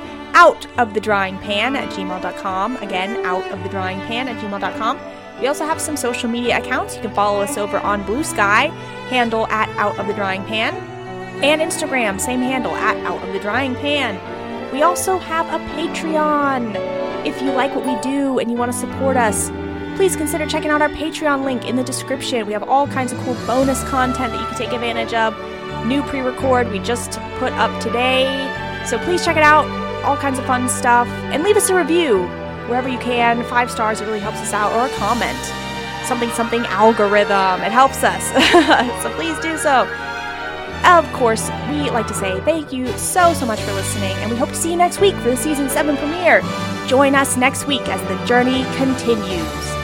outofthedrawingpan@gmail.com. Again, outofthedrawingpan@gmail.com. We also have some social media accounts. You can follow us over on Blue Sky, handle @outofthedrawingpan, and Instagram, same handle, @outofthedrawingpan. We also have a Patreon. If you like what we do and you want to support us, please consider checking out our Patreon link in the description. We have all kinds of cool bonus content that you can take advantage of. New pre-record we just put up today. So please check it out. All kinds of fun stuff. And leave us a review wherever you can. 5 stars, it really helps us out. Or a comment. Something algorithm. It helps us. So please do so. Of course, we like to say thank you so much for listening. And we hope to see you next week for the Season 7 premiere. Join us next week as the journey continues.